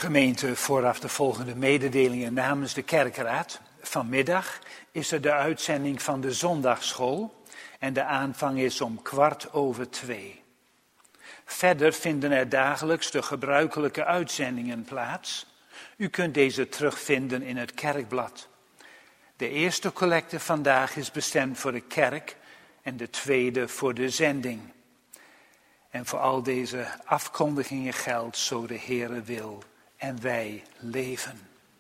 Gemeente, vooraf de volgende mededelingen namens de kerkraad. Vanmiddag is er de uitzending van de zondagsschool en de aanvang is om 2:15. Verder vinden er dagelijks de gebruikelijke uitzendingen plaats. U kunt deze terugvinden in het kerkblad. De eerste collecte vandaag is bestemd voor de kerk en de tweede voor de zending. En voor al deze afkondigingen geldt zo de Heere wil en wij leven.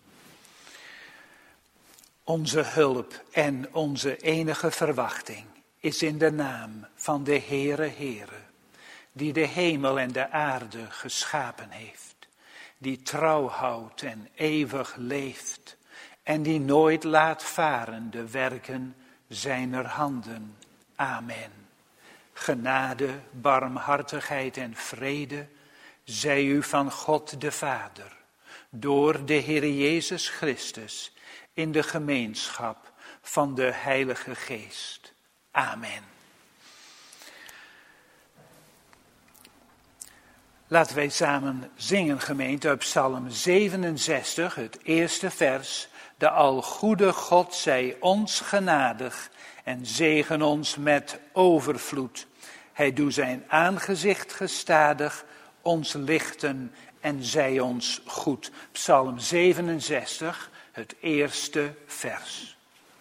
Onze hulp en onze enige verwachting is in de naam van de Heere, die de hemel en de aarde geschapen heeft, die trouw houdt en eeuwig leeft en die nooit laat varen de werken zijner handen. Amen. Genade, barmhartigheid en vrede zij u van God de Vader, door de Heere Jezus Christus, in de gemeenschap van de Heilige Geest. Amen. Laten wij samen zingen, gemeente, uit Psalm 67, het eerste vers. De algoede God zij ons genadig en zegen ons met overvloed. Hij doet zijn aangezicht gestadig, ons lichten en zij ons goed. Psalm 67, het eerste vers.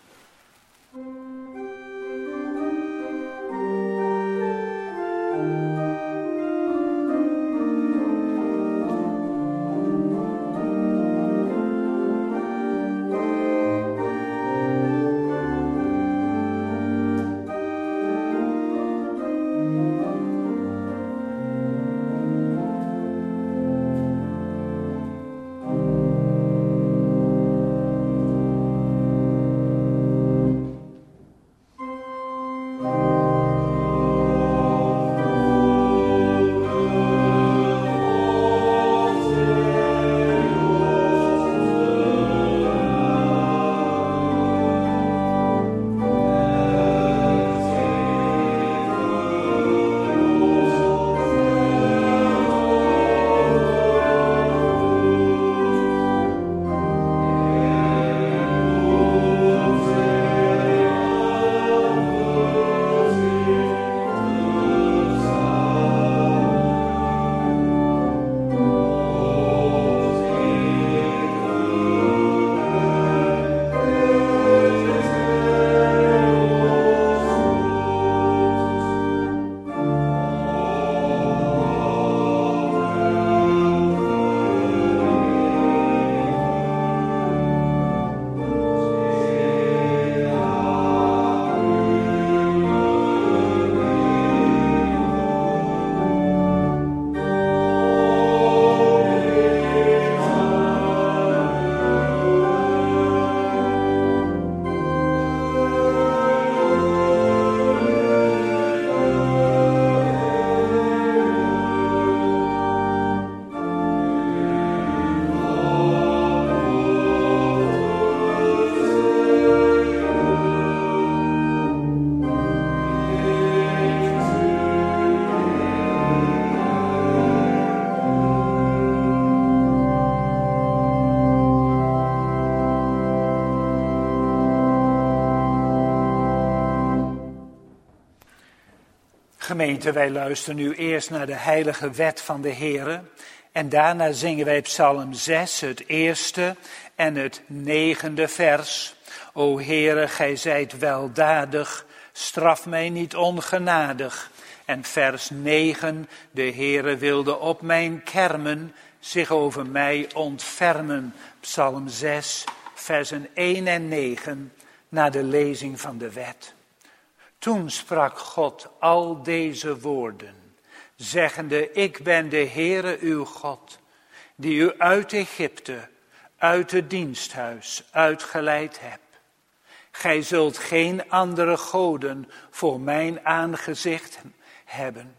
Gemeente, wij luisteren nu eerst naar de heilige wet van de Heere en daarna zingen wij Psalm 6, het eerste en het 9e vers. O Heere, gij zijt weldadig, straf mij niet ongenadig. En vers 9, de Heere wilde op mijn kermen zich over mij ontfermen. Psalm 6, versen 1 en 9, na de lezing van de wet. Toen sprak God al deze woorden, zeggende, ik ben de Heere uw God, die u uit Egypte, uit het diensthuis uitgeleid heb. Gij zult geen andere goden voor mijn aangezicht hebben.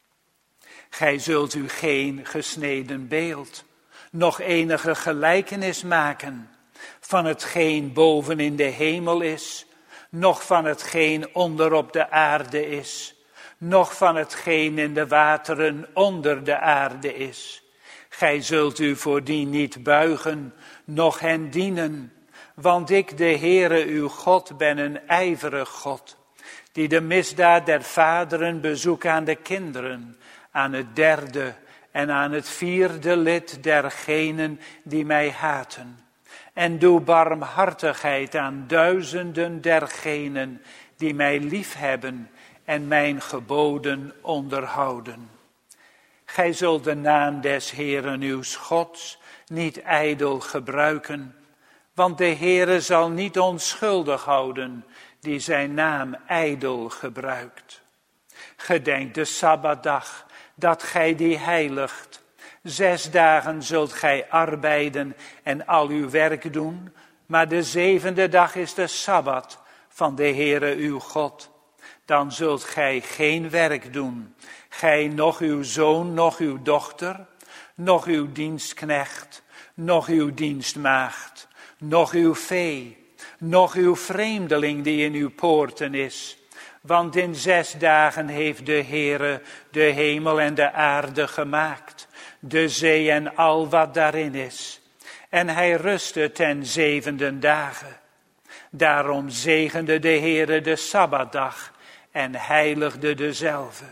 Gij zult u geen gesneden beeld, noch enige gelijkenis maken van hetgeen boven in de hemel is, noch van hetgeen onder op de aarde is, noch van hetgeen in de wateren onder de aarde is. Gij zult u voordien niet buigen, noch hen dienen. Want ik, de Heere uw God, ben een ijverig God, die de misdaad der vaderen bezoekt aan de kinderen, aan het derde en aan het vierde lid dergenen die mij haten. En doe barmhartigheid aan duizenden dergenen die mij liefhebben en mijn geboden onderhouden. Gij zult de naam des Heeren uw Gods niet ijdel gebruiken, want de Heere zal niet onschuldig houden die zijn naam ijdel gebruikt. Gedenk de Sabbatdag, dat gij die heiligt. 6 dagen zult gij arbeiden en al uw werk doen, maar de 7e dag is de Sabbat van de Heere uw God. Dan zult gij geen werk doen, gij, noch uw zoon, noch uw dochter, noch uw dienstknecht, noch uw dienstmaagd, noch uw vee, noch uw vreemdeling die in uw poorten is. Want in 6 dagen heeft de Heere de hemel en de aarde gemaakt, de zee en al wat daarin is. En hij rustte ten 7e dagen. Daarom zegende de Heere de Sabbatdag en heiligde dezelve.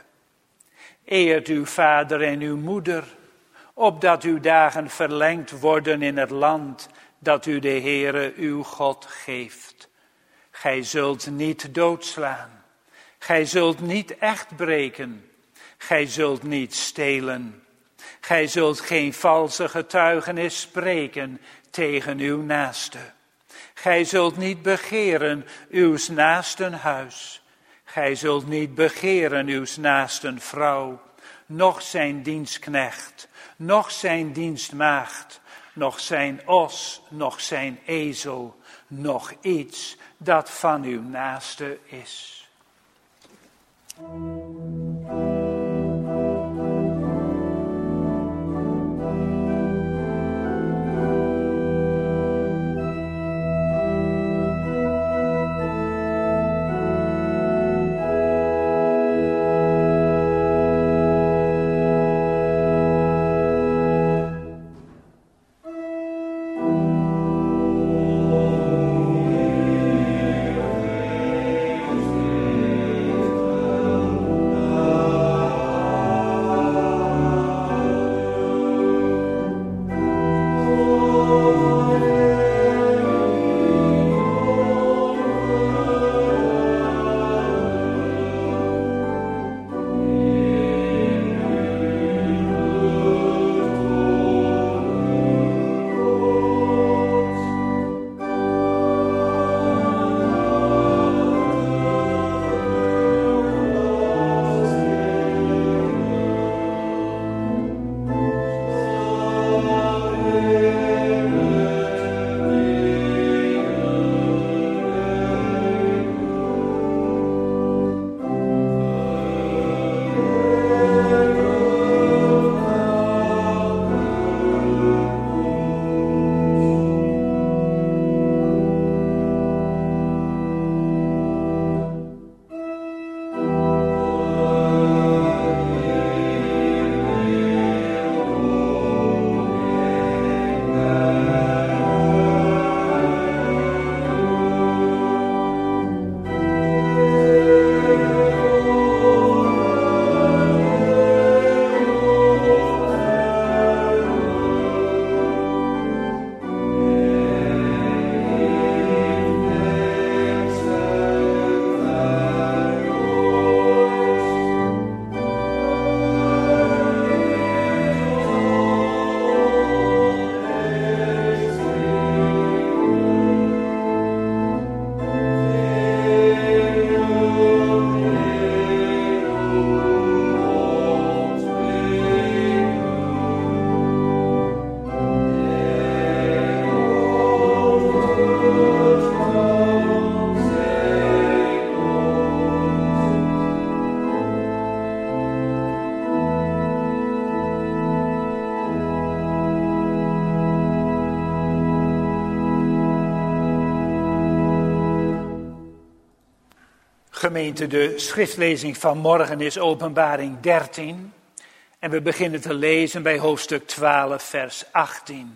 Eert uw vader en uw moeder, opdat uw dagen verlengd worden in het land dat u de Heere uw God geeft. Gij zult niet doodslaan, gij zult niet echt breken, gij zult niet stelen. Gij zult geen valse getuigenis spreken tegen uw naaste. Gij zult niet begeren uws naasten huis. Gij zult niet begeren uws naasten vrouw, noch zijn dienstknecht, noch zijn dienstmaagd, noch zijn os, noch zijn ezel, noch iets dat van uw naaste is. Gemeente, de schriftlezing van morgen is Openbaring 13. En we beginnen te lezen bij hoofdstuk 12, vers 18.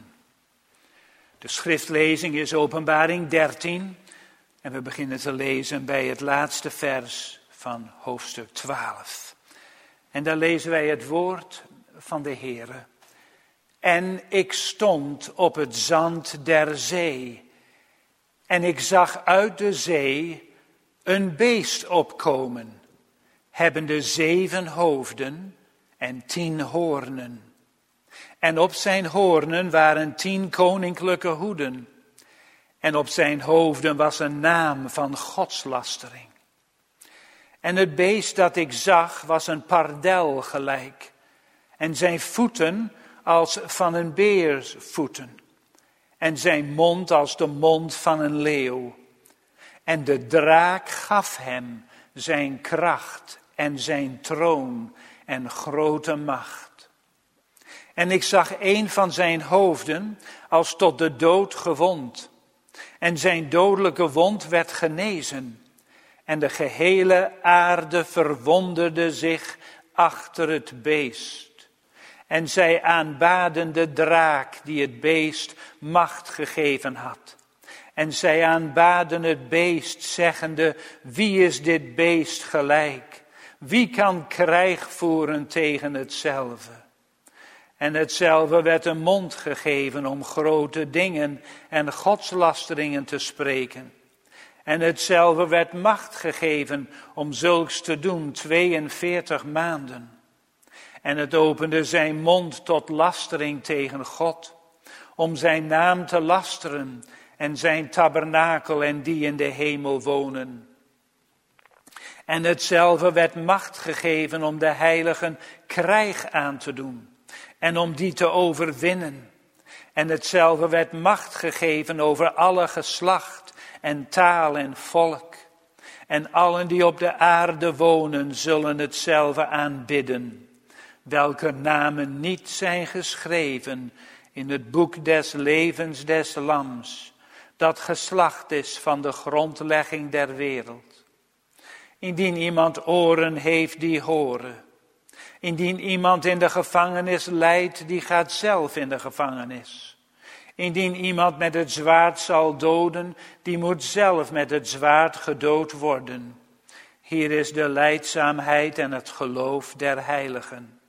De schriftlezing is Openbaring 13. En we beginnen te lezen bij het laatste vers van hoofdstuk 12. En daar lezen wij het woord van de Heere. En ik stond op het zand der zee. En ik zag uit de zee een beest opkomen, hebbende 7 hoofden en 10 hoornen. En op zijn hoornen waren 10 koninklijke hoeden. En op zijn hoofden was een naam van godslastering. En het beest dat ik zag was een pardel gelijk. En zijn voeten als van een beers voeten. En zijn mond als de mond van een leeuw. En de draak gaf hem zijn kracht en zijn troon en grote macht. En ik zag een van zijn hoofden als tot de dood gewond. En zijn dodelijke wond werd genezen. En de gehele aarde verwonderde zich achter het beest. En zij aanbaden de draak die het beest macht gegeven had. En zij aanbaden het beest, zeggende, wie is dit beest gelijk? Wie kan krijg voeren tegen hetzelfde? En hetzelfde werd een mond gegeven om grote dingen en godslasteringen te spreken. En hetzelfde werd macht gegeven om zulks te doen 42 maanden. En het opende zijn mond tot lastering tegen God, om zijn naam te lasteren en zijn tabernakel en die in de hemel wonen. En hetzelfde werd macht gegeven om de heiligen krijg aan te doen en om die te overwinnen. En hetzelfde werd macht gegeven over alle geslacht en taal en volk. En allen die op de aarde wonen zullen hetzelfde aanbidden, welke namen niet zijn geschreven in het boek des levens des Lams, dat geslacht is van de grondlegging der wereld. Indien iemand oren heeft die horen. Indien iemand in de gevangenis lijdt, die gaat zelf in de gevangenis. Indien iemand met het zwaard zal doden, die moet zelf met het zwaard gedood worden. Hier is de lijdzaamheid en het geloof der heiligen.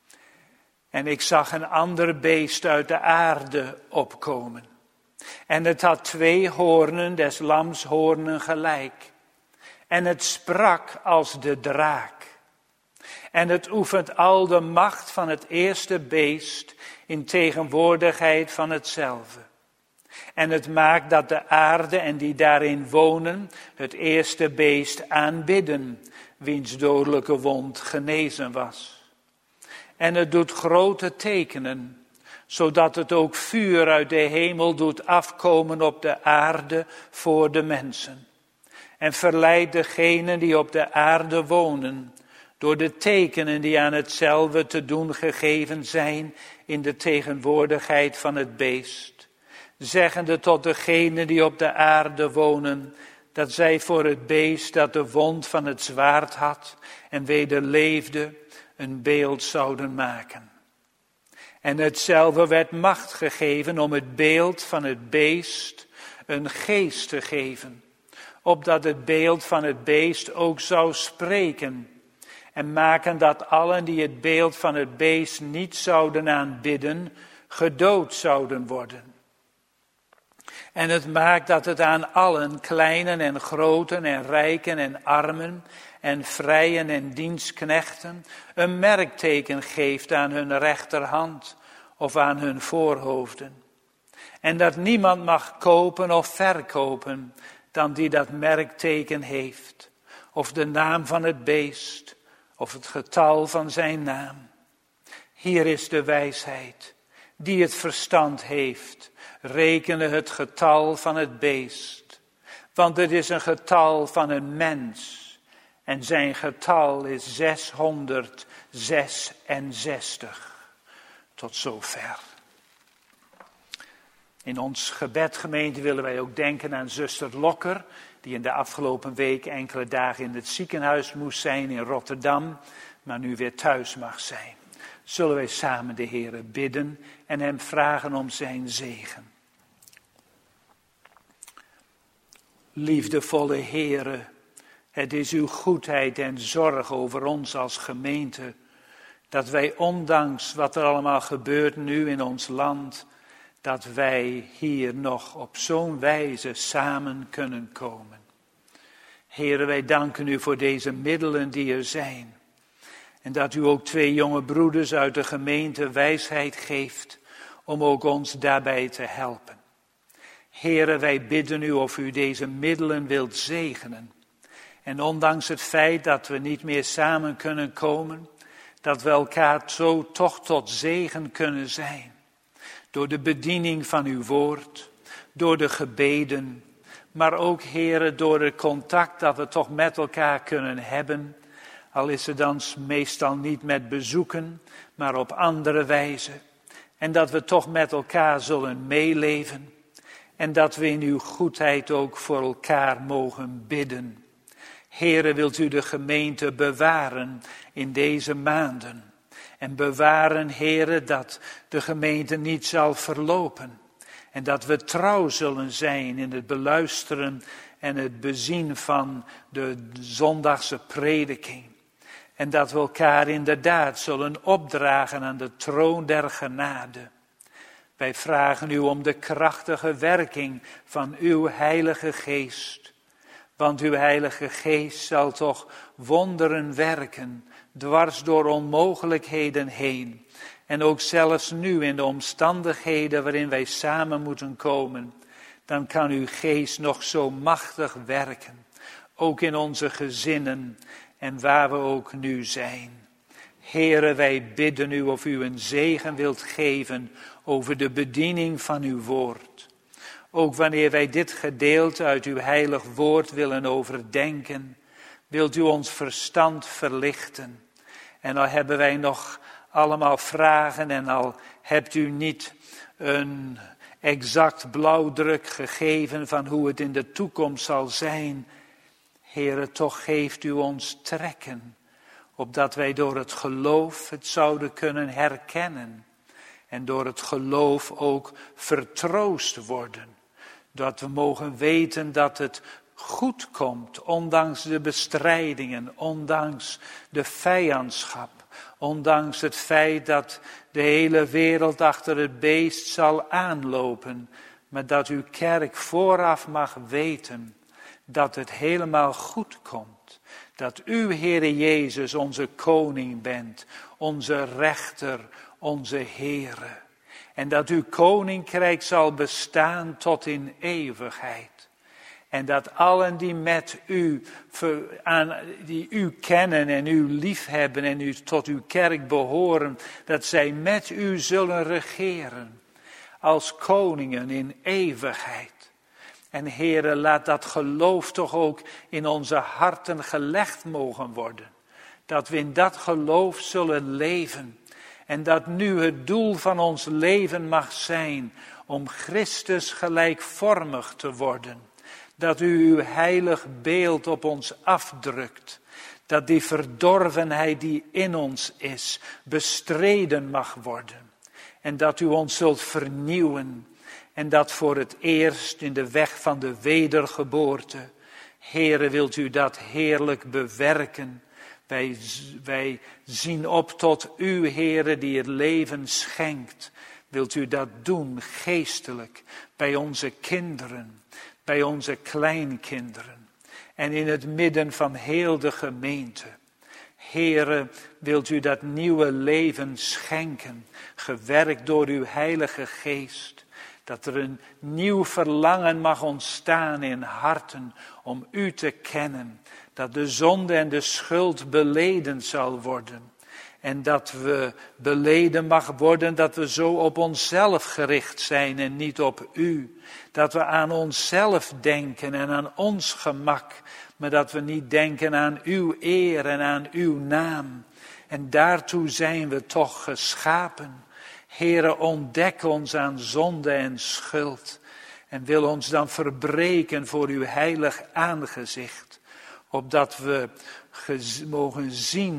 En ik zag een ander beest uit de aarde opkomen. En het had 2 hoornen des lams hoornen gelijk. En het sprak als de draak. En het oefent al de macht van het eerste beest in tegenwoordigheid van hetzelfde. En het maakt dat de aarde en die daarin wonen het eerste beest aanbidden, wiens dodelijke wond genezen was. En het doet grote tekenen, zodat het ook vuur uit de hemel doet afkomen op de aarde voor de mensen. En verleidt degenen die op de aarde wonen, door de tekenen die aan hetzelfde te doen gegeven zijn in de tegenwoordigheid van het beest. Zeggende tot degenen die op de aarde wonen, dat zij voor het beest dat de wond van het zwaard had en weder leefde, een beeld zouden maken. En hetzelfde werd macht gegeven om het beeld van het beest een geest te geven, opdat het beeld van het beest ook zou spreken en maken dat allen die het beeld van het beest niet zouden aanbidden, gedood zouden worden. En het maakt dat het aan allen, kleinen en groten en rijken en armen en vrijen en dienstknechten, een merkteken geeft aan hun rechterhand of aan hun voorhoofden. En dat niemand mag kopen of verkopen dan die dat merkteken heeft, of de naam van het beest, of het getal van zijn naam. Hier is de wijsheid, die het verstand heeft, rekenen het getal van het beest. Want het is een getal van een mens, en zijn getal is 666. Tot zover. In ons gebedgemeente willen wij ook denken aan zuster Lokker, die in de afgelopen week enkele dagen in het ziekenhuis moest zijn in Rotterdam, maar nu weer thuis mag zijn. Zullen wij samen de Heere bidden en hem vragen om zijn zegen. Liefdevolle Heere, het is uw goedheid en zorg over ons als gemeente, dat wij ondanks wat er allemaal gebeurt nu in ons land, dat wij hier nog op zo'n wijze samen kunnen komen. Heere, wij danken u voor deze middelen die er zijn. En dat u ook 2 jonge broeders uit de gemeente wijsheid geeft om ook ons daarbij te helpen. Heere, wij bidden u of u deze middelen wilt zegenen. En ondanks het feit dat we niet meer samen kunnen komen, dat we elkaar zo toch tot zegen kunnen zijn. Door de bediening van uw woord, door de gebeden, maar ook, Heere, door het contact dat we toch met elkaar kunnen hebben. Al is het dan meestal niet met bezoeken, maar op andere wijze. En dat we toch met elkaar zullen meeleven. En dat we in uw goedheid ook voor elkaar mogen bidden. Heere, wilt u de gemeente bewaren in deze maanden. En bewaren, Heere, dat de gemeente niet zal verlopen. En dat we trouw zullen zijn in het beluisteren en het bezien van de zondagse prediking. En dat we elkaar inderdaad zullen opdragen aan de troon der genade. Wij vragen u om de krachtige werking van uw Heilige Geest. Want uw Heilige Geest zal toch wonderen werken, dwars door onmogelijkheden heen. En ook zelfs nu in de omstandigheden waarin wij samen moeten komen, dan kan uw Geest nog zo machtig werken. Ook in onze gezinnen en waar we ook nu zijn. Heere, wij bidden u of u een zegen wilt geven over de bediening van uw woord. Ook wanneer wij dit gedeelte uit uw heilig woord willen overdenken, wilt u ons verstand verlichten. En al hebben wij nog allemaal vragen en al hebt u niet een exact blauwdruk gegeven van hoe het in de toekomst zal zijn. Heere, toch geeft u ons trekken, opdat wij door het geloof het zouden kunnen herkennen. En door het geloof ook vertroost worden. Dat we mogen weten dat het goed komt, ondanks de bestrijdingen, ondanks de vijandschap. Ondanks het feit dat de hele wereld achter het beest zal aanlopen. Maar dat uw kerk vooraf mag weten dat het helemaal goed komt. Dat u, Heere Jezus, onze koning bent, onze rechter, onze Heere. En dat uw koninkrijk zal bestaan tot in eeuwigheid. En dat allen die met u, die u kennen en u liefhebben en u tot uw kerk behoren, dat zij met u zullen regeren als koningen in eeuwigheid. En Heere, laat dat geloof toch ook in onze harten gelegd mogen worden. Dat we in dat geloof zullen leven. En dat nu het doel van ons leven mag zijn om Christus gelijkvormig te worden. Dat u uw heilig beeld op ons afdrukt. Dat die verdorvenheid die in ons is, bestreden mag worden. En dat u ons zult vernieuwen. En dat voor het eerst in de weg van de wedergeboorte. Heere, wilt u dat heerlijk bewerken. Wij zien op tot u, Heere, die het leven schenkt. Wilt u dat doen, geestelijk, bij onze kinderen, bij onze kleinkinderen. En in het midden van heel de gemeente. Heere, wilt u dat nieuwe leven schenken, gewerkt door uw Heilige Geest. Dat er een nieuw verlangen mag ontstaan in harten om u te kennen. Dat de zonde en de schuld beleden zal worden. En dat we beleden mag worden dat we zo op onszelf gericht zijn en niet op u. Dat we aan onszelf denken en aan ons gemak. Maar dat we niet denken aan uw eer en aan uw naam. En daartoe zijn we toch geschapen. Heere, ontdek ons aan zonde en schuld. En wil ons dan verbreken voor uw heilig aangezicht. Opdat we mogen zien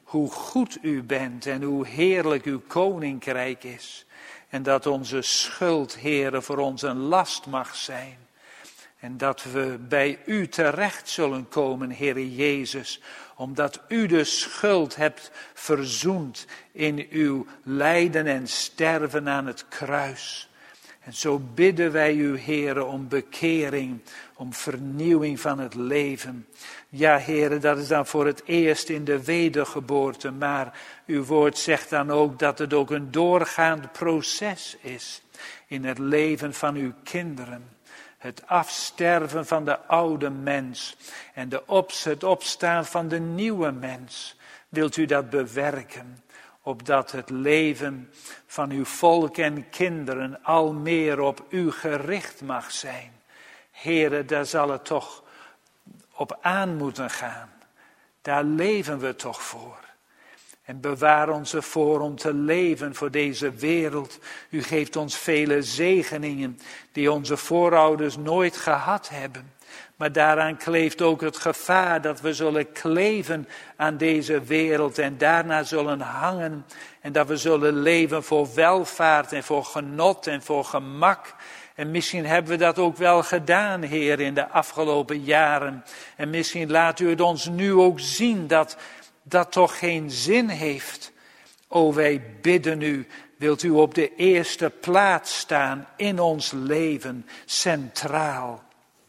hoe goed u bent en hoe heerlijk uw koninkrijk is. En dat onze schuld, Heere, voor ons een last mag zijn. En dat we bij u terecht zullen komen, Heere Jezus, omdat u de schuld hebt verzoend in uw lijden en sterven aan het kruis. En zo bidden wij u, Heere, om bekering, om vernieuwing van het leven. Ja, Heere, dat is dan voor het eerst in de wedergeboorte, maar uw woord zegt dan ook dat het ook een doorgaand proces is in het leven van uw kinderen. Het afsterven van de oude mens en het opstaan van de nieuwe mens. Wilt u dat bewerken, opdat het leven van uw volk en kinderen al meer op u gericht mag zijn. Heere, daar zal het toch op aan moeten gaan. Daar leven we toch voor. En bewaar ons ervoor om te leven voor deze wereld. U geeft ons vele zegeningen die onze voorouders nooit gehad hebben. Maar daaraan kleeft ook het gevaar dat we zullen kleven aan deze wereld en daarna zullen hangen. En dat we zullen leven voor welvaart en voor genot en voor gemak. En misschien hebben we dat ook wel gedaan, Heer, in de afgelopen jaren. En misschien laat u het ons nu ook zien dat dat toch geen zin heeft. O, wij bidden u, wilt u op de eerste plaats staan in ons leven, centraal.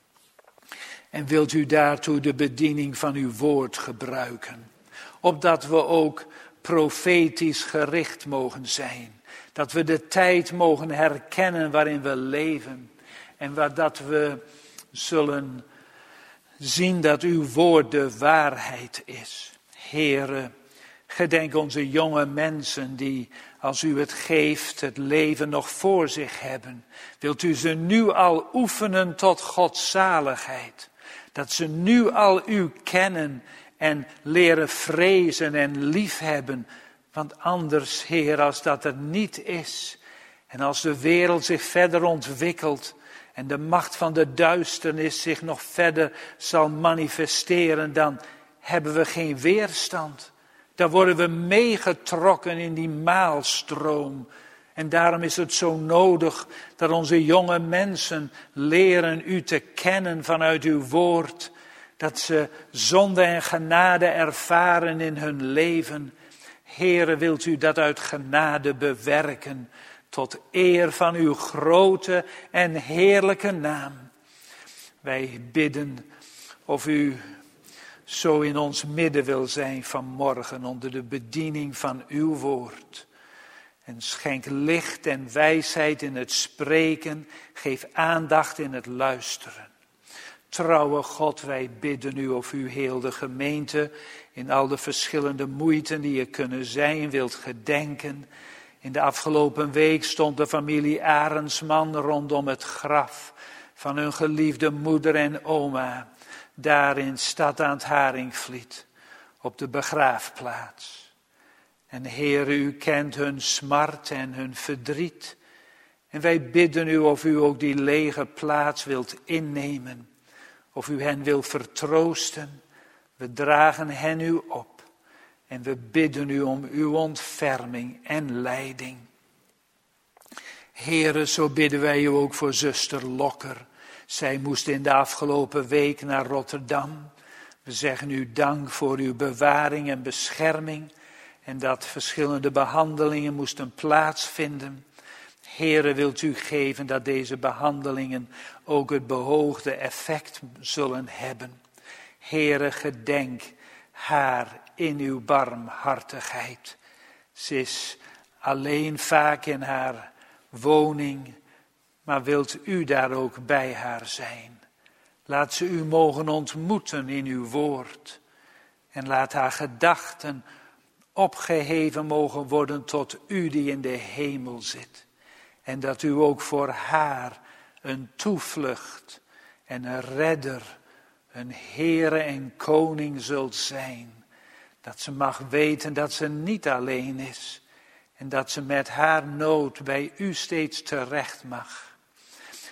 En wilt u daartoe de bediening van uw woord gebruiken. Opdat we ook profetisch gericht mogen zijn. Dat we de tijd mogen herkennen waarin we leven. En dat we zullen zien dat uw woord de waarheid is. Heere, gedenk onze jonge mensen die, als u het geeft, het leven nog voor zich hebben. Wilt u ze nu al oefenen tot godzaligheid. Dat ze nu al u kennen en leren vrezen en liefhebben. Want anders, Heer, als dat er niet is. En als de wereld zich verder ontwikkelt. En de macht van de duisternis zich nog verder zal manifesteren. Dan hebben we geen weerstand. Dan worden we meegetrokken in die maalstroom. En daarom is het zo nodig dat onze jonge mensen leren u te kennen vanuit uw woord. Dat ze zonde en genade ervaren in hun leven. Heere, wilt u dat uit genade bewerken tot eer van uw grote en heerlijke naam. Wij bidden of u zo in ons midden wil zijn vanmorgen onder de bediening van uw woord. En schenk licht en wijsheid in het spreken, geef aandacht in het luisteren. Trouwe God, wij bidden u of u heel de gemeente in al de verschillende moeiten die er kunnen zijn wilt gedenken. In de afgelopen week stond de familie Arendsman rondom het graf van hun geliefde moeder en oma. Daar in stad aan het Haringvliet, op de begraafplaats. En Heere, u kent hun smart en hun verdriet. En wij bidden u of u ook die lege plaats wilt innemen. Of u hen wil vertroosten. We dragen hen u op. En we bidden u om uw ontferming en leiding. Heere, zo bidden wij u ook voor zuster Lokker. Zij moest in de afgelopen week naar Rotterdam. We zeggen u dank voor uw bewaring en bescherming. En dat verschillende behandelingen moesten plaatsvinden. Heere, wilt u geven dat deze behandelingen ook het beoogde effect zullen hebben. Heere, gedenk haar in uw barmhartigheid. Ze is alleen vaak in haar woning, maar wilt u daar ook bij haar zijn. Laat ze u mogen ontmoeten in uw woord. En laat haar gedachten opgeheven mogen worden tot u die in de hemel zit. En dat u ook voor haar een toevlucht en een redder, een Heere en Koning zult zijn. Dat ze mag weten dat ze niet alleen is. En dat ze met haar nood bij u steeds terecht mag.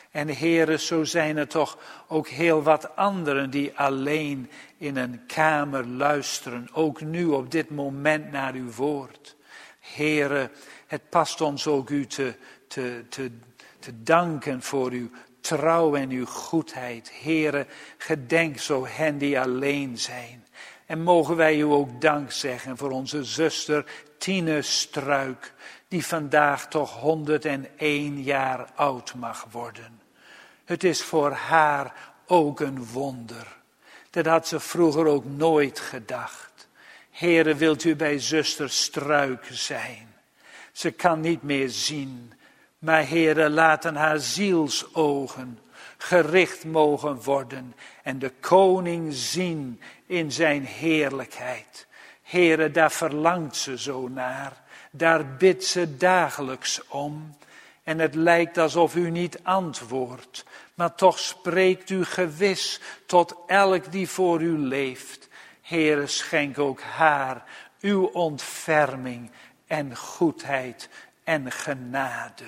En Heere, zo zijn er toch ook heel wat anderen die alleen in een kamer luisteren. Ook nu op dit moment naar uw woord. Heere, het past ons ook u te danken voor uw trouw en uw goedheid. Heere, gedenk zo hen die alleen zijn. En mogen wij u ook dank zeggen voor onze zuster Tine Struik, die vandaag toch 101 jaar oud mag worden. Het is voor haar ook een wonder. Dat had ze vroeger ook nooit gedacht. Heere, wilt u bij zuster Struik zijn? Ze kan niet meer zien. Maar Heere, laten haar zielsogen gericht mogen worden en de koning zien in zijn heerlijkheid. Heere, daar verlangt ze zo naar. Daar bidt ze dagelijks om. En het lijkt alsof u niet antwoordt. Maar toch spreekt u gewis tot elk die voor u leeft. Heere, schenk ook haar uw ontferming en goedheid en genade.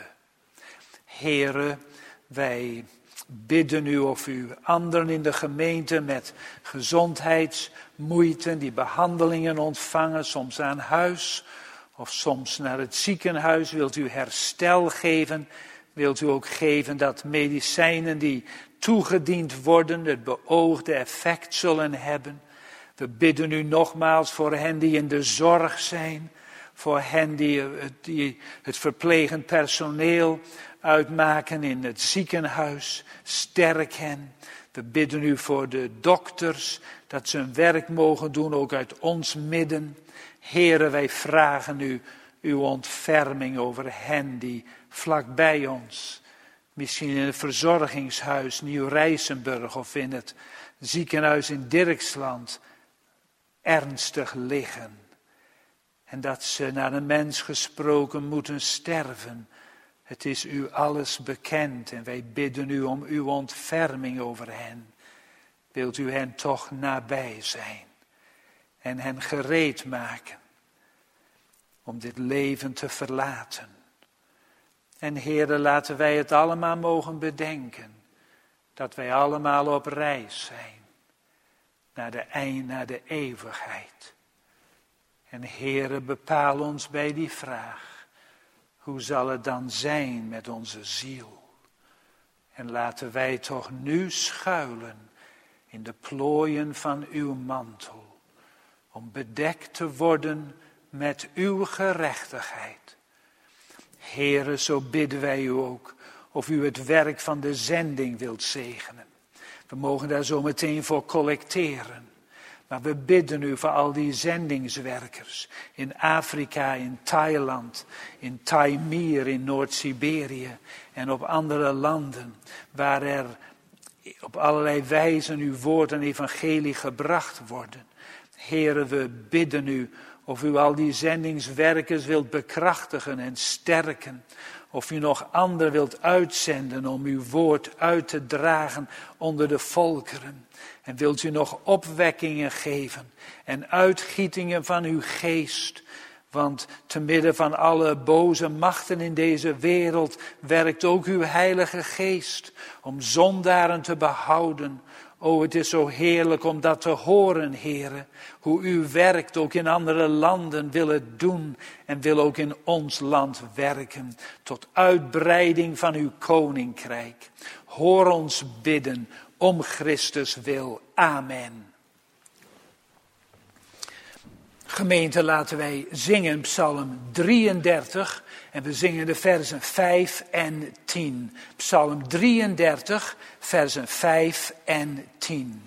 Heere, wij bidden u of u anderen in de gemeente met gezondheidsmoeite, die behandelingen ontvangen, soms aan huis of soms naar het ziekenhuis, wilt u herstel geven. Wilt u ook geven dat medicijnen die toegediend worden het beoogde effect zullen hebben. We bidden u nogmaals voor hen die in de zorg zijn, voor hen die het verplegend personeel uitmaken in het ziekenhuis. Sterk hen. We bidden u voor de dokters, dat ze hun werk mogen doen, ook uit ons midden. Heere, wij vragen u uw ontferming over hen die vlakbij ons, misschien in het verzorgingshuis Nieuw-Rijsenburg of in het ziekenhuis in Dirksland, ernstig liggen. En dat ze naar een mens gesproken moeten sterven. Het is u alles bekend en wij bidden u om uw ontferming over hen. Wilt u hen toch nabij zijn en hen gereed maken om dit leven te verlaten. En Heere, laten wij het allemaal mogen bedenken, dat wij allemaal op reis zijn naar de eeuwigheid. En Heere, bepaal ons bij die vraag, hoe zal het dan zijn met onze ziel? En laten wij toch nu schuilen in de plooien van uw mantel, om bedekt te worden met uw gerechtigheid. Heere, zo bidden wij u ook, of u het werk van de zending wilt zegenen. We mogen daar zo meteen voor collecteren. Maar we bidden u voor al die zendingswerkers in Afrika, in Thailand, in Taimyr, in Noord-Siberië en op andere landen, waar er op allerlei wijzen uw woord en evangelie gebracht worden. Heere, we bidden u of u al die zendingswerkers wilt bekrachtigen en sterken. Of u nog anderen wilt uitzenden om uw woord uit te dragen onder de volkeren. En wilt u nog opwekkingen geven en uitgietingen van uw geest. Want te midden van alle boze machten in deze wereld werkt ook uw heilige geest om zondaren te behouden. O, het is zo heerlijk om dat te horen, Heere. Hoe u werkt, ook in andere landen, wil het doen en wil ook in ons land werken. Tot uitbreiding van uw koninkrijk. Hoor ons bidden om Christus wil. Amen. Gemeente, laten wij zingen Psalm 33 en we zingen de versen 5 en 10. Psalm 33, versen 5 en 10.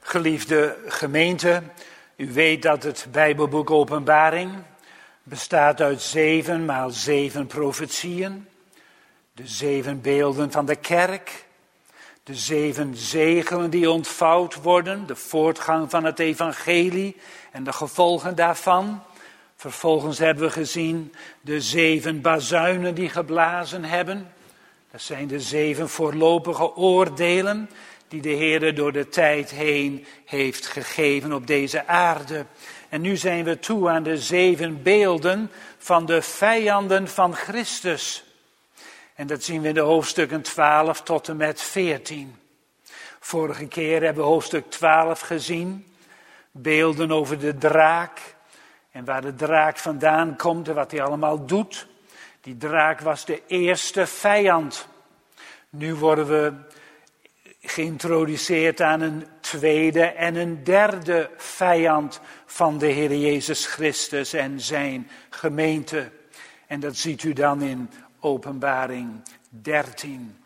Geliefde gemeente, u weet dat het Bijbelboek Openbaring bestaat uit 7 maal 7 profetieën. De 7 beelden van de kerk. De 7 zegelen die ontvouwd worden. De voortgang van het evangelie en de gevolgen daarvan. Vervolgens hebben we gezien de 7 bazuinen die geblazen hebben. Dat zijn de 7 voorlopige oordelen die de Heer door de tijd heen heeft gegeven op deze aarde. En nu zijn we toe aan de 7 beelden van de vijanden van Christus. En dat zien we in de hoofdstukken 12 tot en met 14. Vorige keer hebben we hoofdstuk 12 gezien. Beelden over de draak. En waar de draak vandaan komt en wat hij allemaal doet. Die draak was de eerste vijand. Nu worden we geïntroduceerd aan een tweede en een derde vijand van de Heer Jezus Christus en zijn gemeente. En dat ziet u dan in Openbaring 13.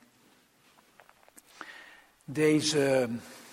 Deze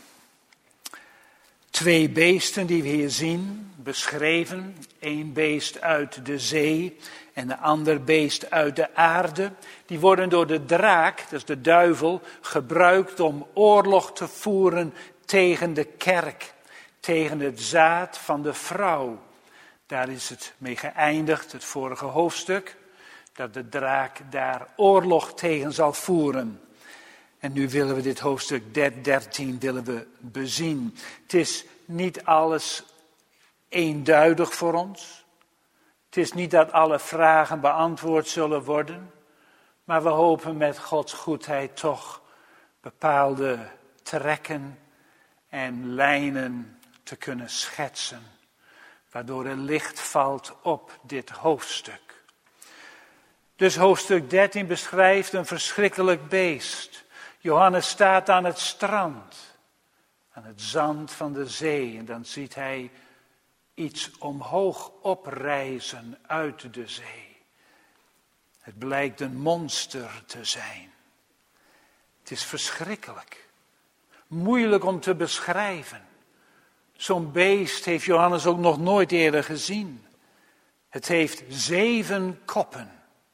2 beesten die we hier zien, beschreven, 1 beest uit de zee en een ander beest uit de aarde, die worden door de draak, dat is de duivel, gebruikt om oorlog te voeren tegen de kerk, tegen het zaad van de vrouw. Daar is het mee geëindigd, het vorige hoofdstuk, dat de draak daar oorlog tegen zal voeren. En nu willen we dit hoofdstuk 13 willen we bezien. Het is niet alles eenduidig voor ons. Het is niet dat alle vragen beantwoord zullen worden. Maar we hopen met Gods goedheid toch bepaalde trekken en lijnen te kunnen schetsen. Waardoor er licht valt op dit hoofdstuk. Dus hoofdstuk 13 beschrijft een verschrikkelijk beest. Johannes staat aan het strand, aan het zand van de zee. En dan ziet hij iets omhoog oprijzen uit de zee. Het blijkt een monster te zijn. Het is verschrikkelijk. Moeilijk om te beschrijven. Zo'n beest heeft Johannes ook nog nooit eerder gezien. Het heeft 7 koppen.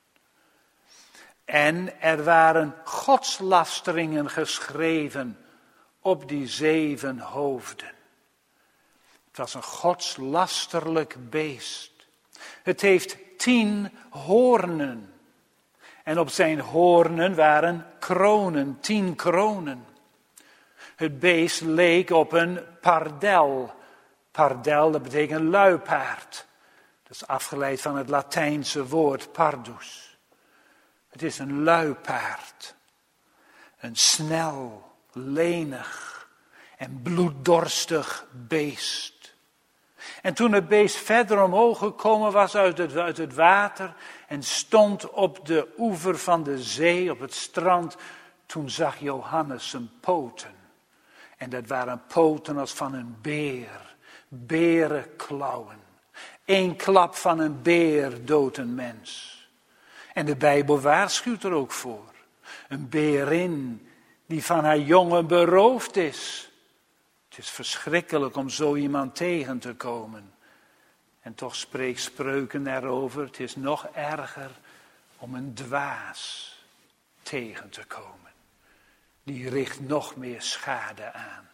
En er waren godslasteringen geschreven op die 7 hoofden. Het was een godslasterlijk beest. Het heeft 10 hoornen. En op zijn hoornen waren kronen, 10 kronen. Het beest leek op een pardel. Pardel, dat betekent luipaard. Dat is afgeleid van het Latijnse woord pardus. Het is een luipaard. Een snel, lenig en bloeddorstig beest. En toen het beest verder omhoog gekomen was uit het water en stond op de oever van de zee, op het strand, toen zag Johannes zijn poten. En dat waren poten als van een beer, berenklauwen. 1 klap van een beer doodt een mens. En de Bijbel waarschuwt er ook voor. Een berin die van haar jongen beroofd is. Het is verschrikkelijk om zo iemand tegen te komen. En toch spreekt Spreuken erover. Het is nog erger om een dwaas tegen te komen. Die richt nog meer schade aan.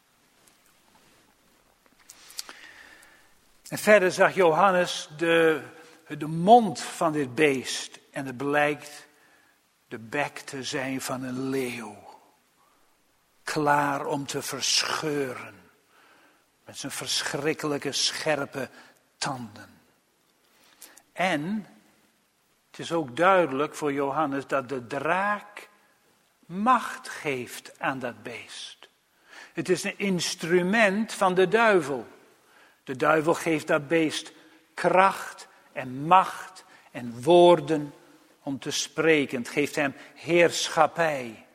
En verder zag Johannes de mond van dit beest. En het blijkt de bek te zijn van een leeuw. Klaar om te verscheuren. Met zijn verschrikkelijke scherpe tanden. En het is ook duidelijk voor Johannes dat de draak macht geeft aan dat beest. Het is een instrument van de duivel. De duivel geeft dat beest kracht en macht en woorden om te spreken. Het geeft hem heerschappij.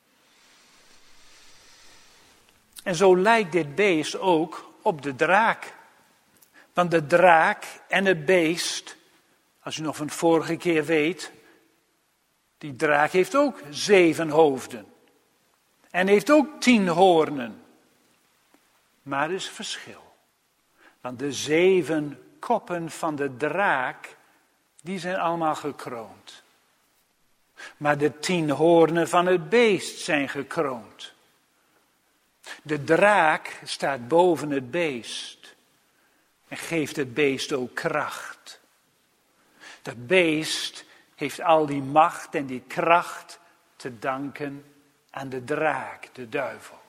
En zo lijkt dit beest ook op de draak. Want de draak en het beest, als u nog van de vorige keer weet, die draak heeft ook 7 hoofden. En heeft ook 10 hoornen. Maar er is verschil. Want de 7 koppen van de draak, die zijn allemaal gekroond. Maar de 10 hoornen van het beest zijn gekroond. De draak staat boven het beest en geeft het beest ook kracht. Dat beest heeft al die macht en die kracht te danken aan de draak, de duivel.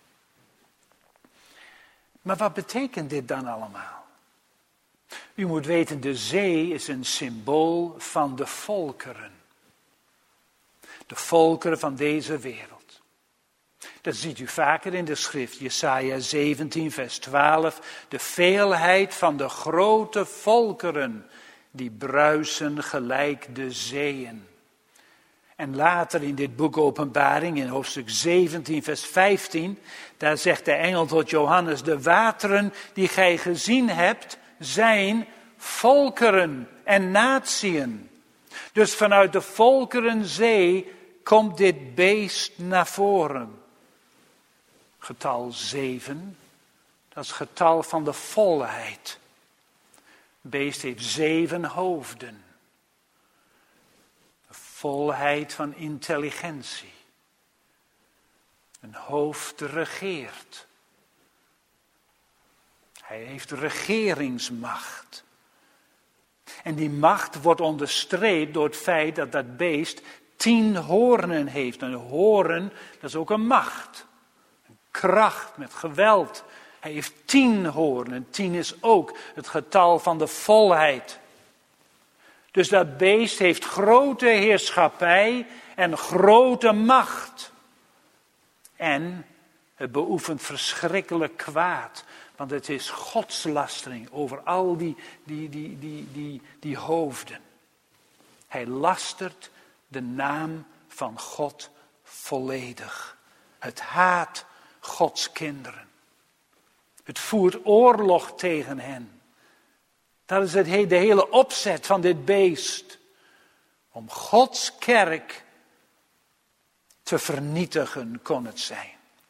Maar wat betekent dit dan allemaal? U moet weten, de zee is een symbool van de volkeren. De volkeren van deze wereld. Dat ziet u vaker in de schrift, Jesaja 17 vers 12. De veelheid van de grote volkeren, die bruisen gelijk de zeeën. En later in dit boek Openbaring, in hoofdstuk 17 vers 15, daar zegt de engel tot Johannes, de wateren die gij gezien hebt, zijn volkeren en natieën. Dus vanuit de volkerenzee komt dit beest naar voren. Getal 7, dat is het getal van de volheid. Het beest heeft 7 hoofden. De volheid van intelligentie. Een hoofd regeert. Hij heeft regeringsmacht. En die macht wordt onderstreept door het feit dat dat beest 10 hoornen heeft. Een hoorn, dat is ook een macht. Een kracht met geweld. Hij heeft 10 hoornen. 10 is ook het getal van de volheid. Dus dat beest heeft grote heerschappij en grote macht. En het beoefent verschrikkelijk kwaad. Want het is godslastering over al die hoofden. Hij lastert de naam van God volledig. Het haat Gods kinderen. Het voert oorlog tegen hen. Dat is de hele opzet van dit beest. Om Gods kerk te vernietigen kon het zijn.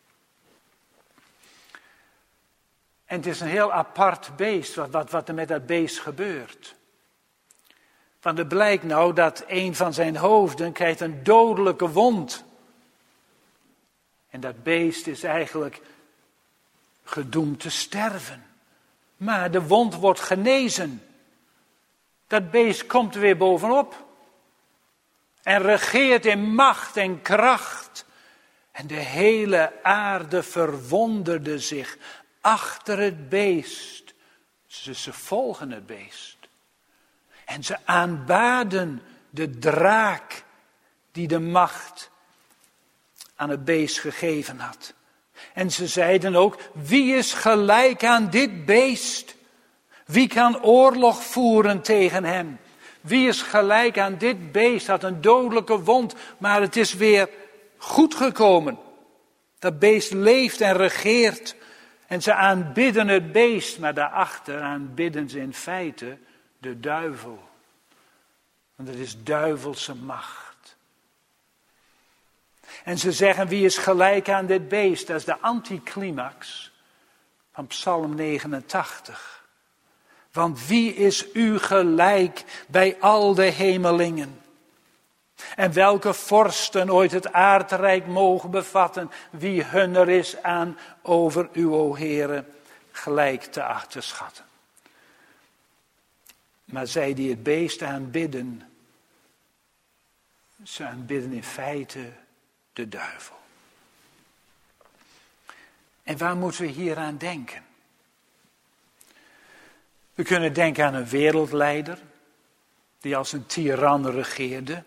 En het is een heel apart beest wat er met dat beest gebeurt. Want het blijkt nou dat een van zijn hoofden krijgt een dodelijke wond. En dat beest is eigenlijk gedoemd te sterven. Maar de wond wordt genezen. Dat beest komt er weer bovenop. En regeert in macht en kracht. En de hele aarde verwonderde zich achter het beest. Ze volgen het beest. En ze aanbaden de draak die de macht aan het beest gegeven had. En ze zeiden ook, wie is gelijk aan dit beest? Wie kan oorlog voeren tegen hem? Wie is gelijk aan dit beest? Had een dodelijke wond, maar het is weer goed gekomen. Dat beest leeft en regeert. En ze aanbidden het beest, maar daarachter aanbidden ze in feite de duivel. Want het is duivelse macht. En ze zeggen, wie is gelijk aan dit beest? Dat is de anticlimax van Psalm 89. Want wie is u gelijk bij al de hemelingen? En welke vorsten ooit het aardrijk mogen bevatten, wie hunner is aan over u, o Heere, gelijk te achterschatten. Maar zij die het beest aanbidden, ze aanbidden in feite de duivel. En waar moeten we hier aan denken? We kunnen denken aan een wereldleider die als een tiran regeerde.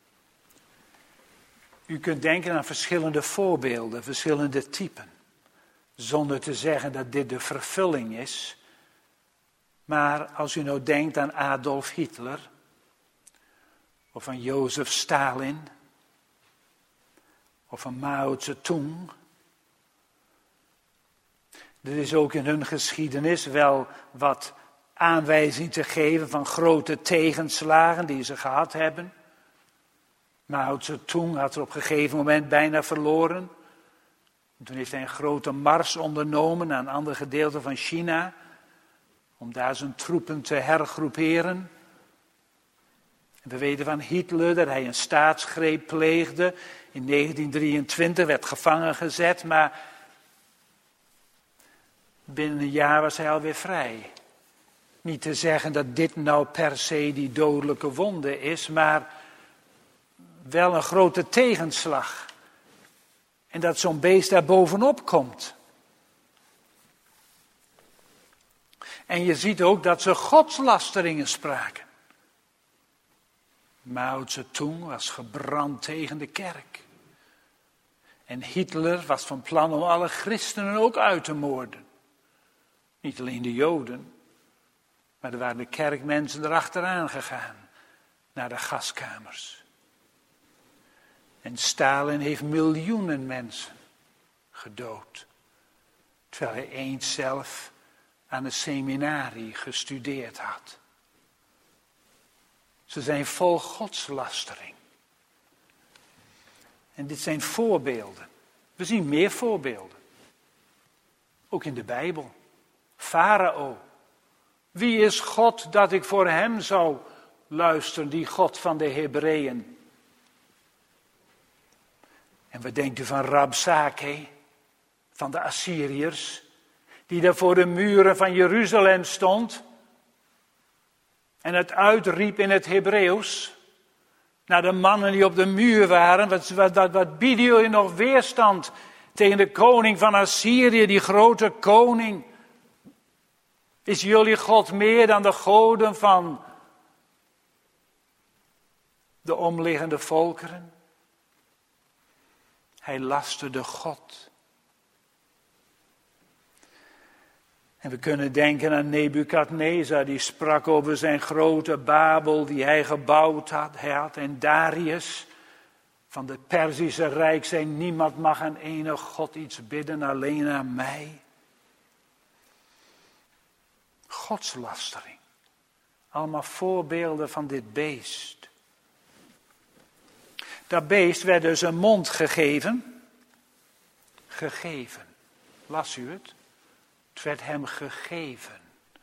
U kunt denken aan verschillende voorbeelden, verschillende typen. Zonder te zeggen dat dit de vervulling is. Maar als u nou denkt aan Adolf Hitler. Of aan Jozef Stalin. Of aan Mao Zedong. Er is ook in hun geschiedenis wel wat aanwijzing te geven van grote tegenslagen die ze gehad hebben. Mao Zedong had er op een gegeven moment bijna verloren. En toen heeft hij een grote mars ondernomen naar een ander gedeelte van China, om daar zijn troepen te hergroeperen. En we weten van Hitler dat hij een staatsgreep pleegde. In 1923 werd gevangen gezet, maar binnen een jaar was hij alweer vrij. Niet te zeggen dat dit nou per se die dodelijke wonde is, maar wel een grote tegenslag. En dat zo'n beest daar bovenop komt. En je ziet ook dat ze godslasteringen spraken. Mao Zedong was gebrand tegen de kerk. En Hitler was van plan om alle christenen ook uit te moorden. Niet alleen de Joden, maar er waren de kerkmensen erachteraan gegaan, naar de gaskamers. En Stalin heeft miljoenen mensen gedood, terwijl hij eens zelf aan een seminarie gestudeerd had. Ze zijn vol godslastering. En dit zijn voorbeelden. We zien meer voorbeelden. Ook in de Bijbel. Farao. Wie is God dat ik voor hem zou luisteren, die God van de Hebreeën? En wat denkt u van Rabsake, van de Assyriërs, die daar voor de muren van Jeruzalem stond en het uitriep in het Hebreeuws naar de mannen die op de muur waren: wat bieden jullie nog weerstand tegen de koning van Assyrië, die grote koning? Is jullie God meer dan de goden van de omliggende volkeren? Hij lasterde God. En we kunnen denken aan Nebukadnezar, die sprak over zijn grote Babel die hij gebouwd had. Hij had en Darius van het Perzische Rijk zei: niemand mag aan enig God iets bidden, alleen aan mij. Godslastering. Allemaal voorbeelden van dit beest. Dat beest werd dus een mond gegeven. Gegeven. Las u het? Het werd hem gegeven.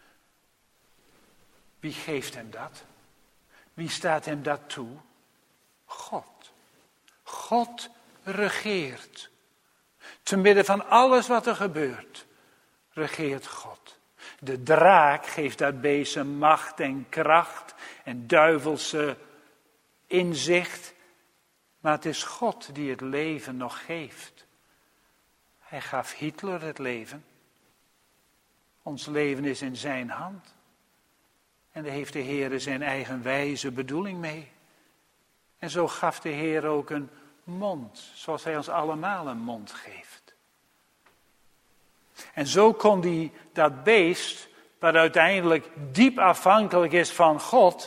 Wie geeft hem dat? Wie staat hem dat toe? God. God regeert. Te midden van alles wat er gebeurt, regeert God. De draak geeft dat beest een macht en kracht en duivelse inzicht. Maar het is God die het leven nog geeft. Hij gaf Hitler het leven. Ons leven is in zijn hand. En daar heeft de Heer zijn eigen wijze bedoeling mee. En zo gaf de Heer ook een mond, zoals hij ons allemaal een mond geeft. En zo kon dat beest, wat uiteindelijk diep afhankelijk is van God,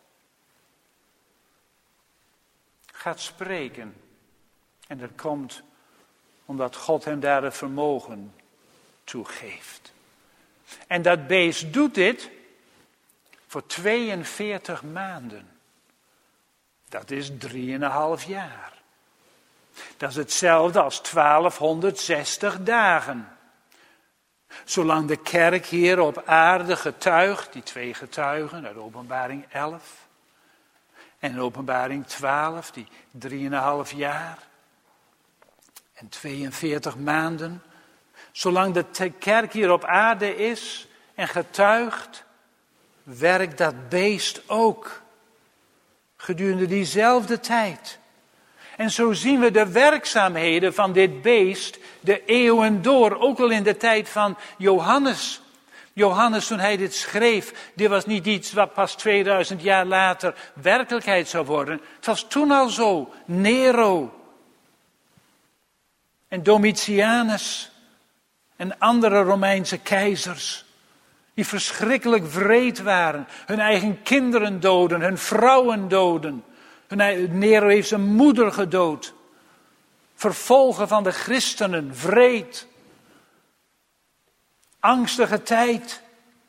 gaat spreken. En dat komt omdat God hem daar het vermogen toe geeft. En dat beest doet dit voor 42 maanden. Dat is 3,5 jaar. Dat is hetzelfde als 1260 dagen. Zolang de kerk hier op aarde getuigt, die 2 getuigen uit Openbaring 11 en Openbaring 12, die 3,5 jaar en 42 maanden. Zolang de kerk hier op aarde is en getuigt, werkt dat beest ook gedurende diezelfde tijd. En zo zien we de werkzaamheden van dit beest de eeuwen door, ook al in de tijd van Johannes. Johannes, toen hij dit schreef, dit was niet iets wat pas 2000 jaar later werkelijkheid zou worden. Het was toen al zo. Nero en Domitianus en andere Romeinse keizers, die verschrikkelijk wreed waren, hun eigen kinderen doden, hun vrouwen doden. Nero heeft zijn moeder gedood. Vervolgen van de christenen, wreed. Angstige tijd.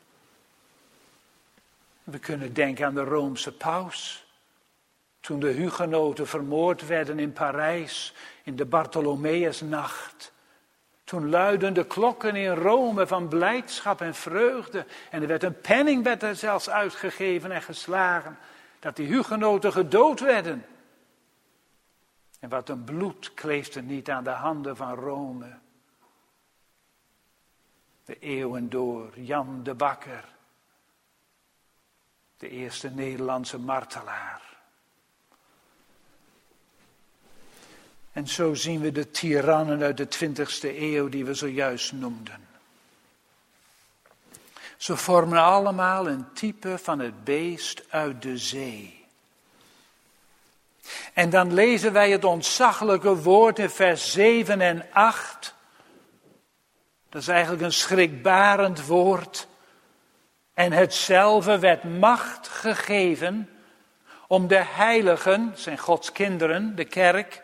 We kunnen denken aan de Roomse paus. Toen de hugenoten vermoord werden in Parijs in de Bartholomeusnacht. Toen luidden de klokken in Rome van blijdschap en vreugde. En er werd een penning werd er zelfs uitgegeven en geslagen. Dat die hugenoten gedood werden. En wat een bloed kleefde niet aan de handen van Rome. De eeuwen door, Jan de Bakker. De eerste Nederlandse martelaar. En zo zien we de tirannen uit de 20e eeuw die we zojuist noemden. Ze vormen allemaal een type van het beest uit de zee. En dan lezen wij het ontzaglijke woord in vers 7 en 8. Dat is eigenlijk een schrikbarend woord. En hetzelfde werd macht gegeven om de heiligen, zijn Gods kinderen, de kerk,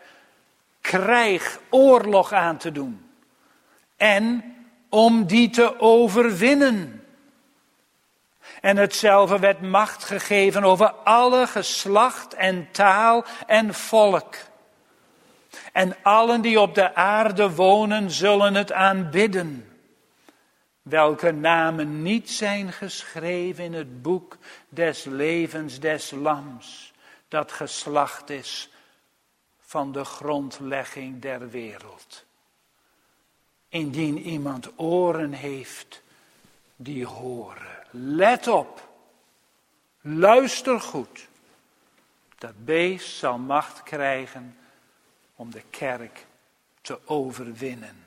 oorlog aan te doen. En om die te overwinnen. En hetzelfde werd macht gegeven over alle geslacht en taal en volk. En allen die op de aarde wonen zullen het aanbidden. Welke namen niet zijn geschreven in het boek des levens des lams. Dat geslacht is van de grondlegging der wereld. Indien iemand oren heeft, die horen. Let op, luister goed. Dat beest zal macht krijgen om de kerk te overwinnen.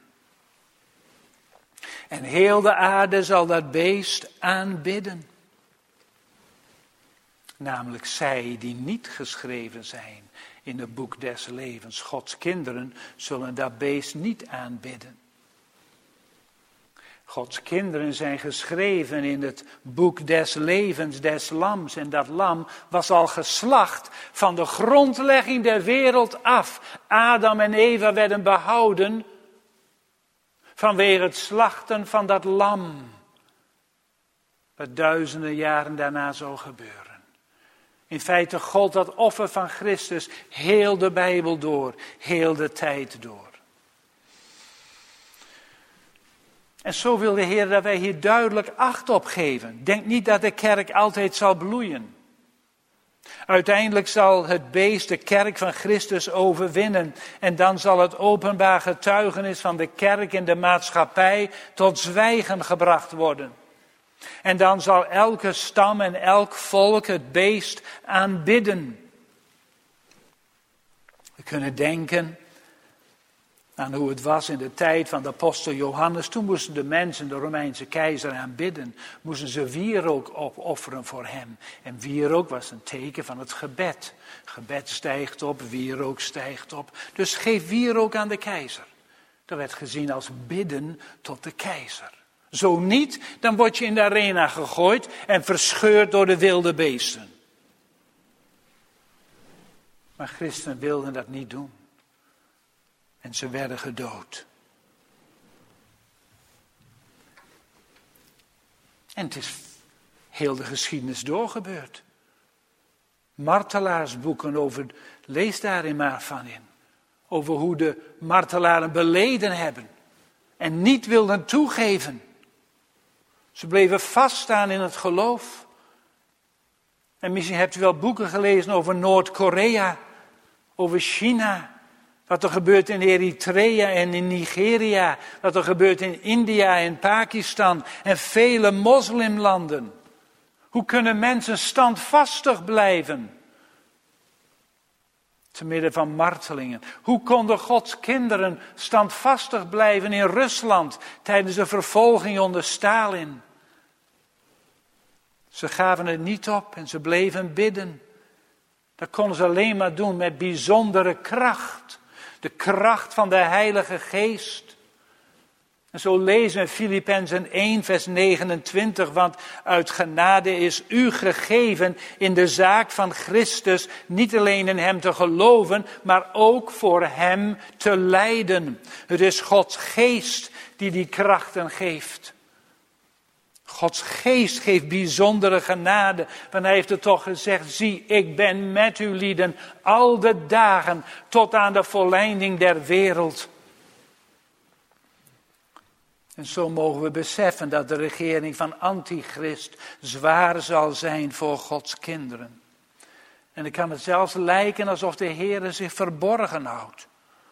En heel de aarde zal dat beest aanbidden. Namelijk zij die niet geschreven zijn in het boek des levens. Gods kinderen zullen dat beest niet aanbidden. Gods kinderen zijn geschreven in het boek des levens des lams. En dat lam was al geslacht van de grondlegging der wereld af. Adam en Eva werden behouden vanwege het slachten van dat lam. Wat duizenden jaren daarna zou gebeuren. In feite gold dat offer van Christus heel de Bijbel door, heel de tijd door. En zo wil de Heer dat wij hier duidelijk acht op geven. Denk niet dat de kerk altijd zal bloeien. Uiteindelijk zal het beest de kerk van Christus overwinnen. En dan zal het openbaar getuigenis van de kerk in de maatschappij tot zwijgen gebracht worden. En dan zal elke stam en elk volk het beest aanbidden. We kunnen denken aan hoe het was in de tijd van de apostel Johannes. Toen moesten de mensen de Romeinse keizer aanbidden. Moesten ze wierook opofferen voor hem. En wierook was een teken van het gebed. Gebed stijgt op, wierook stijgt op. Dus geef wierook aan de keizer. Dat werd gezien als bidden tot de keizer. Zo niet, dan word je in de arena gegooid en verscheurd door de wilde beesten. Maar christenen wilden dat niet doen. En ze werden gedood. En het is heel de geschiedenis doorgebeurd. Martelaarsboeken over, lees daarin maar van in. Over hoe de martelaren beleden hebben. En niet wilden toegeven. Ze bleven vaststaan in het geloof. En misschien hebt u wel boeken gelezen over Noord-Korea. Over China. Wat er gebeurt in Eritrea en in Nigeria. Wat er gebeurt in India en Pakistan. En vele moslimlanden. Hoe kunnen mensen standvastig blijven? Te midden van martelingen. Hoe konden Gods kinderen standvastig blijven in Rusland tijdens de vervolging onder Stalin? Ze gaven het niet op en ze bleven bidden. Dat konden ze alleen maar doen met bijzondere kracht. De kracht van de Heilige Geest. En zo lezen we in Filippenzen 1 vers 29. Want uit genade is u gegeven in de zaak van Christus. Niet alleen in hem te geloven, maar ook voor hem te lijden. Het is Gods geest die die krachten geeft. Gods geest geeft bijzondere genade. Want hij heeft het toch gezegd. Zie, ik ben met u lieden al de dagen tot aan de volleinding der wereld. En zo mogen we beseffen dat de regering van Antichrist zwaar zal zijn voor Gods kinderen. En dan kan het zelfs lijken alsof de Heere zich verborgen houdt.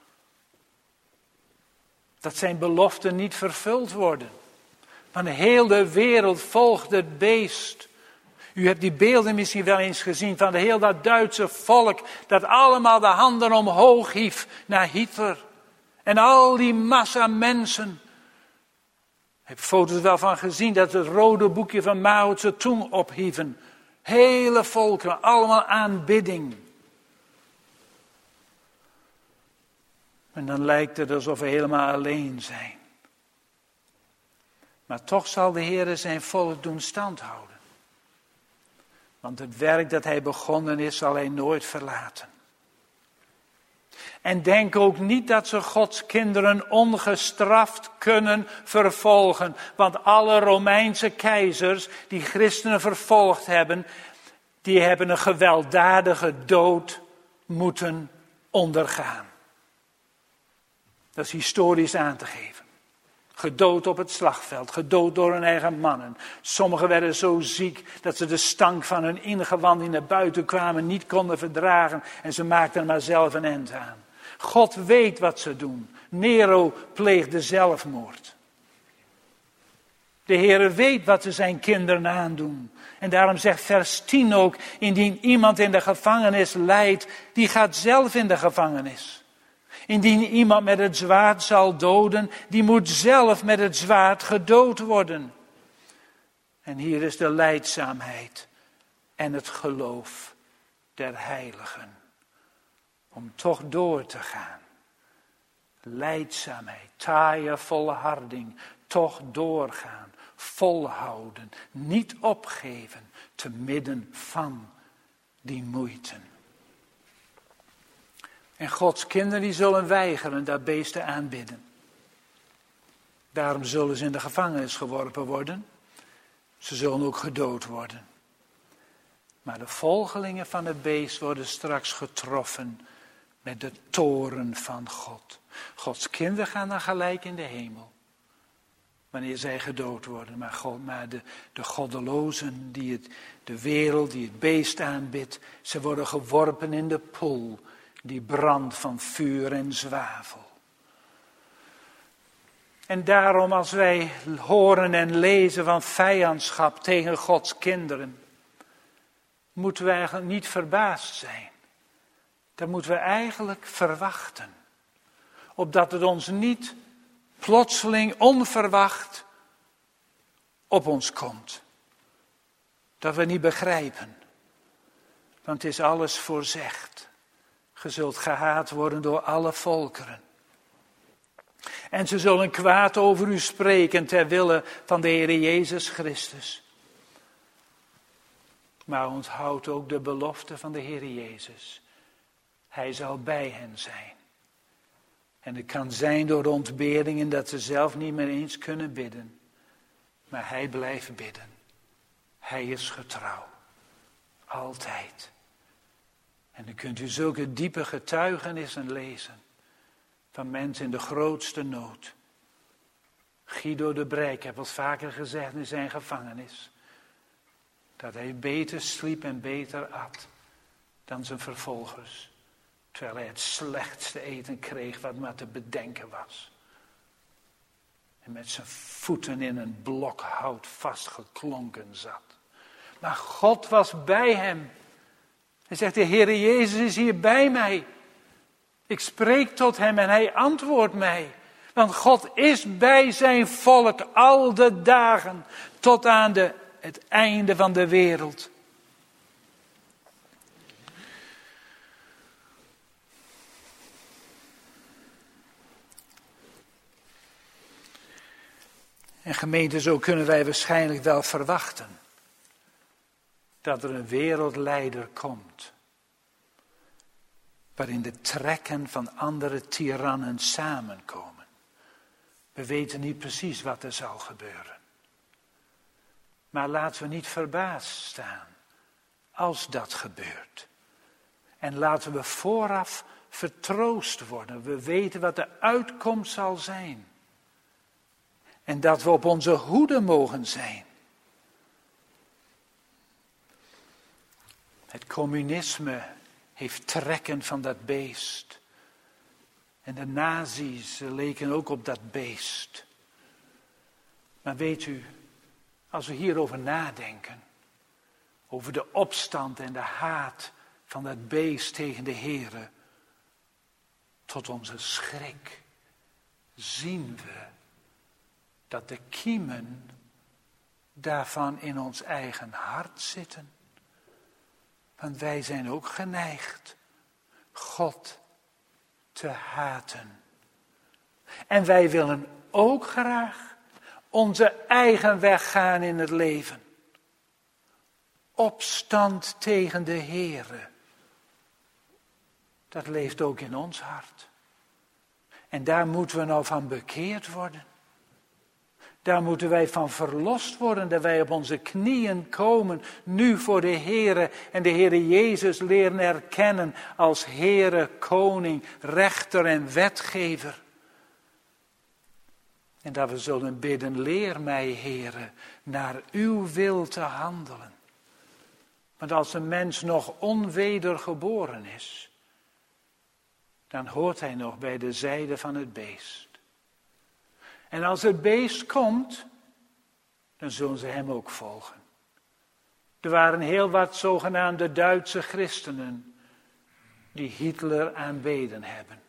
Dat zijn beloften niet vervuld worden. Want de hele wereld volgt het beest. U hebt die beelden misschien wel eens gezien van heel dat Duitse volk dat allemaal de handen omhoog hief naar Hitler. En al die massa mensen. Ik heb foto's wel van gezien dat het rode boekje van Mao Zedong ophieven. Hele volken, allemaal aanbidding. En dan lijkt het alsof we helemaal alleen zijn. Maar toch zal de Heer zijn volk doen standhouden. Want het werk dat hij begonnen is, zal hij nooit verlaten. En denk ook niet dat ze Gods kinderen ongestraft kunnen vervolgen. Want alle Romeinse keizers die christenen vervolgd hebben, die hebben een gewelddadige dood moeten ondergaan. Dat is historisch aan te geven. Gedood op het slagveld, gedood door hun eigen mannen. Sommigen werden zo ziek dat ze de stank van hun ingewanden die naar buiten kwamen niet konden verdragen. En ze maakten er maar zelf een eind aan. God weet wat ze doen. Nero pleegde zelfmoord. De Heere weet wat ze zijn kinderen aandoen. En daarom zegt vers 10 ook, indien iemand in de gevangenis lijdt, die gaat zelf in de gevangenis. Indien iemand met het zwaard zal doden, die moet zelf met het zwaard gedood worden. En hier is de lijdzaamheid en het geloof der heiligen. Om toch door te gaan. Lijdzaamheid, taaie volharding, toch doorgaan, volhouden, niet opgeven, te midden van die moeite. En Gods kinderen die zullen weigeren dat beest te aanbidden. Daarom zullen ze in de gevangenis geworpen worden. Ze zullen ook gedood worden. Maar de volgelingen van het beest worden straks getroffen met de toorn van God. Gods kinderen gaan dan gelijk in de hemel. Wanneer zij gedood worden. Maar de goddelozen, de wereld die het beest aanbidt, ze worden geworpen in de poel. Die brandt van vuur en zwavel. En daarom als wij horen en lezen van vijandschap tegen Gods kinderen, moeten we eigenlijk niet verbaasd zijn. Dat moeten we eigenlijk verwachten. Opdat het ons niet plotseling onverwacht op ons komt. Dat we niet begrijpen. Want het is alles voorzegd. Je zult gehaat worden door alle volkeren. En ze zullen kwaad over u spreken ter wille van de Heer Jezus Christus. Maar onthoud ook de belofte van de Heer Jezus. Hij zal bij hen zijn. En het kan zijn door de ontberingen dat ze zelf niet meer eens kunnen bidden. Maar hij blijft bidden. Hij is getrouw. Altijd. En dan kunt u zulke diepe getuigenissen lezen. Van mensen in de grootste nood. Guido de Brij, ik heb het vaker gezegd in zijn gevangenis. Dat hij beter sliep en beter at dan zijn vervolgers. Terwijl hij het slechtste eten kreeg wat maar te bedenken was. En met zijn voeten in een blok hout vastgeklonken zat. Maar God was bij hem. Hij zegt, de Heere Jezus is hier bij mij. Ik spreek tot hem en hij antwoordt mij. Want God is bij zijn volk al de dagen tot aan het einde van de wereld. En gemeente, zo kunnen wij waarschijnlijk wel verwachten dat er een wereldleider komt. Waarin de trekken van andere tirannen samenkomen. We weten niet precies wat er zal gebeuren. Maar laten we niet verbaasd staan als dat gebeurt. En laten we vooraf vertroost worden. We weten wat de uitkomst zal zijn. En dat we op onze hoede mogen zijn. Het communisme heeft trekken van dat beest. En de nazi's leken ook op dat beest. Maar weet u, als we hierover nadenken, over de opstand en de haat van dat beest tegen de Heere, tot onze schrik zien we dat de kiemen daarvan in ons eigen hart zitten. Want wij zijn ook geneigd God te haten. En wij willen ook graag onze eigen weg gaan in het leven. Opstand tegen de Heere. Dat leeft ook in ons hart. En daar moeten we nou van bekeerd worden. Daar moeten wij van verlost worden, dat wij op onze knieën komen, nu voor de Heere en de Heere Jezus leren erkennen als Heere, Koning, Rechter en Wetgever. En dat we zullen bidden, leer mij, Heere, naar uw wil te handelen. Want als een mens nog onwedergeboren is, dan hoort hij nog bij de zijde van het beest. En als het beest komt, dan zullen ze hem ook volgen. Er waren heel wat zogenaamde Duitse christenen die Hitler aanbeden hebben.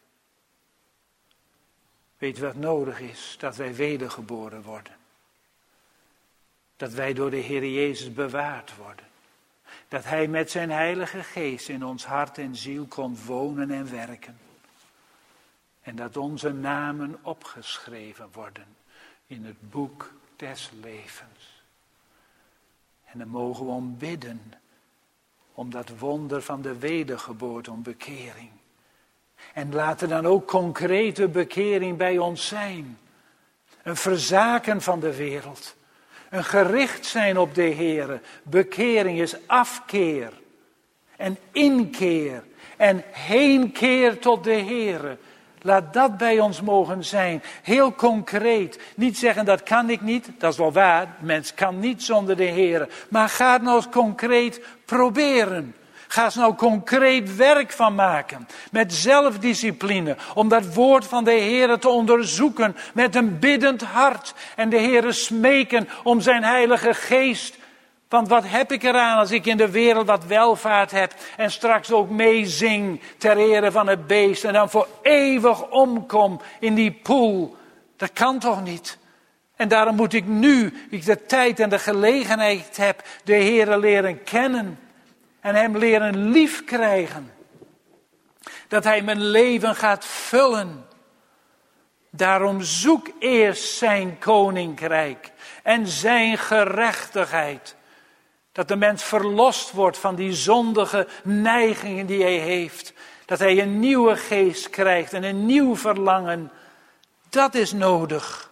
Weet u wat nodig is? Dat wij wedergeboren worden. Dat wij door de Heer Jezus bewaard worden. Dat Hij met zijn Heilige Geest in ons hart en ziel komt wonen en werken. En dat onze namen opgeschreven worden in het boek des levens. En dan mogen we om bidden, om dat wonder van de wedergeboorte, om bekering. En laat er dan ook concrete bekering bij ons zijn. Een verzaken van de wereld. Een gericht zijn op de Heere. Bekering is afkeer. En inkeer. En heenkeer tot de Heere. Laat dat bij ons mogen zijn. Heel concreet. Niet zeggen dat kan ik niet. Dat is wel waar. Mens kan niet zonder de Heere. Maar ga het nou eens concreet proberen. Ga er nou concreet werk van maken. Met zelfdiscipline. Om dat woord van de Heere te onderzoeken. Met een biddend hart. En de Heere smeken om zijn Heilige Geest. Want wat heb ik eraan als ik in de wereld wat welvaart heb. En straks ook meezing ter ere van het beest. En dan voor eeuwig omkom in die poel. Dat kan toch niet? En daarom moet ik nu, ik de tijd en de gelegenheid heb, de Heere leren kennen. En hem leren lief krijgen. Dat hij mijn leven gaat vullen. Daarom zoek eerst zijn koninkrijk. En zijn gerechtigheid. Dat de mens verlost wordt van die zondige neigingen die hij heeft. Dat hij een nieuwe geest krijgt en een nieuw verlangen. Dat is nodig.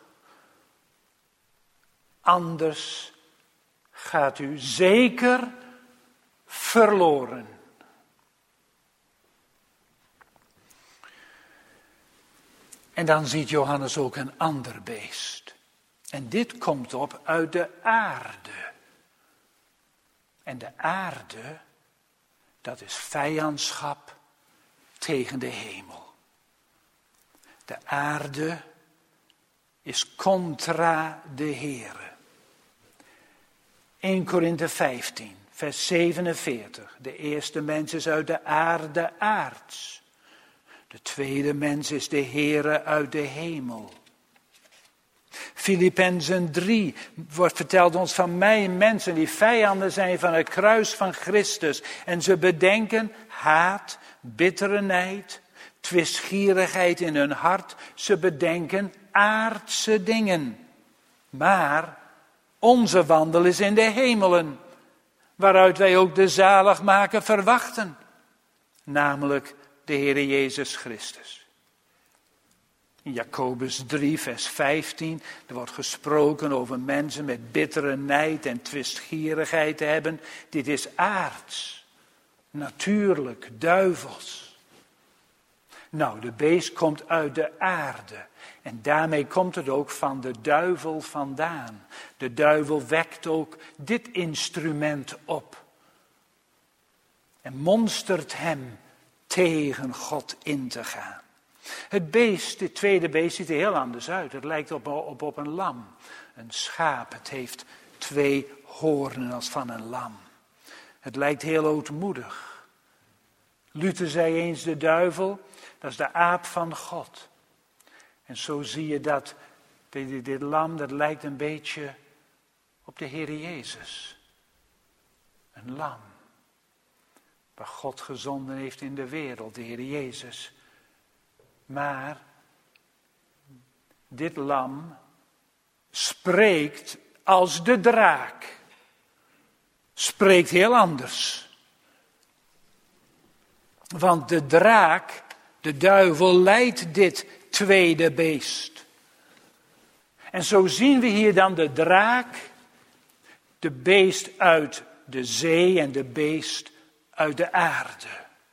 Anders gaat u zeker verloren. En dan ziet Johannes ook een ander beest. En dit komt op uit de aarde. En de aarde, dat is vijandschap tegen de hemel. De aarde is contra de Heere. 1 Korinthe 15, vers 47. De eerste mens is uit de aarde aards. De tweede mens is de Heere uit de hemel. Filippenzen 3 vertelt ons van mij mensen die vijanden zijn van het kruis van Christus. En ze bedenken haat, bittere nijd, twistgierigheid in hun hart. Ze bedenken aardse dingen. Maar onze wandel is in de hemelen, waaruit wij ook de zaligmaker verwachten. Namelijk de Heere Jezus Christus. In Jacobus 3, vers 15, er wordt gesproken over mensen met bittere nijd en twistgierigheid te hebben. Dit is aards, natuurlijk, duivels. Nou, de beest komt uit de aarde. En daarmee komt het ook van de duivel vandaan. De duivel wekt ook dit instrument op. En monstert hem tegen God in te gaan. Het beest, het tweede beest, ziet er heel anders uit. Het lijkt op een lam. Een schaap. Het heeft 2 hoornen als van een lam. Het lijkt heel ootmoedig. Luther zei eens, de duivel, dat is de aap van God. En zo zie je dat dit lam, dat lijkt een beetje op de Heer Jezus. Een lam. Waar God gezonden heeft in de wereld, de Heer Jezus. Maar dit lam spreekt als de draak. Spreekt heel anders. Want de draak, de duivel, leidt dit tweede beest. En zo zien we hier dan de draak, de beest uit de zee en de beest uit de aarde.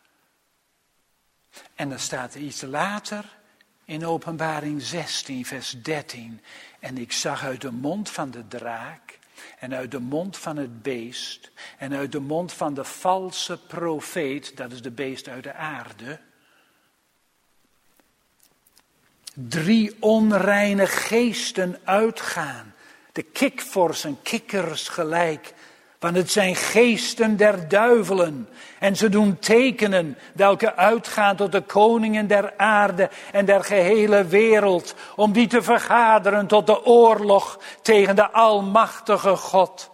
En dan staat er iets later in Openbaring 16, vers 13. En ik zag uit de mond van de draak en uit de mond van het beest en uit de mond van de valse profeet, dat is de beest uit de aarde, 3 onreine geesten uitgaan. De kikvorsen, kikkers gelijk. Want het zijn geesten der duivelen. En ze doen tekenen welke uitgaan tot de koningen der aarde en der gehele wereld. Om die te vergaderen tot de oorlog tegen de almachtige God.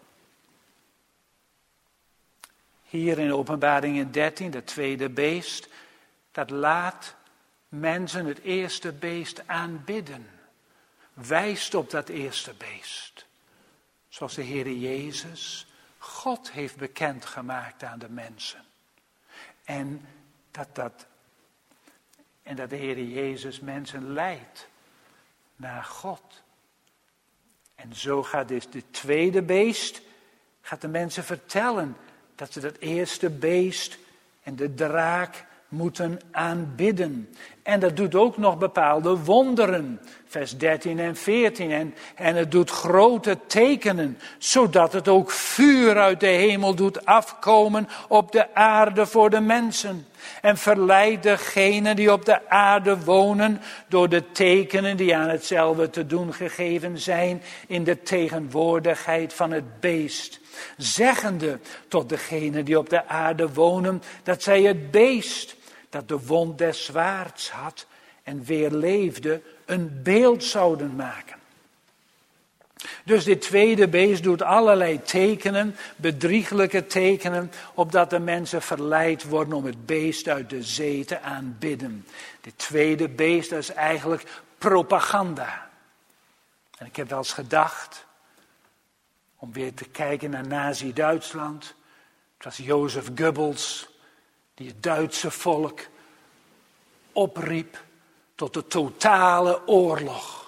Hier in Openbaring 13, de tweede beest, dat laat mensen het eerste beest aanbidden. Wijst op dat eerste beest. Zoals de Heer Jezus God heeft bekendgemaakt aan de mensen. En dat de Heer Jezus mensen leidt naar God. En zo gaat dus de tweede beest, gaat de mensen vertellen dat ze dat eerste beest en de draak moeten aanbidden. En dat doet ook nog bepaalde wonderen. Vers 13 en 14. En het doet grote tekenen. Zodat het ook vuur uit de hemel doet afkomen op de aarde voor de mensen. En verleidt degenen die op de aarde wonen door de tekenen die aan hetzelfde te doen gegeven zijn in de tegenwoordigheid van het beest. Zeggende tot degenen die op de aarde wonen dat zij het beest dat de wond des zwaards had en weer leefde, een beeld zouden maken. Dus dit tweede beest doet allerlei tekenen, bedrieglijke tekenen, opdat de mensen verleid worden om het beest uit de zee te aanbidden. Dit tweede beest, dat is eigenlijk propaganda. En ik heb wel eens gedacht, om weer te kijken naar Nazi-Duitsland. Het was Jozef Goebbels die het Duitse volk opriep tot de totale oorlog.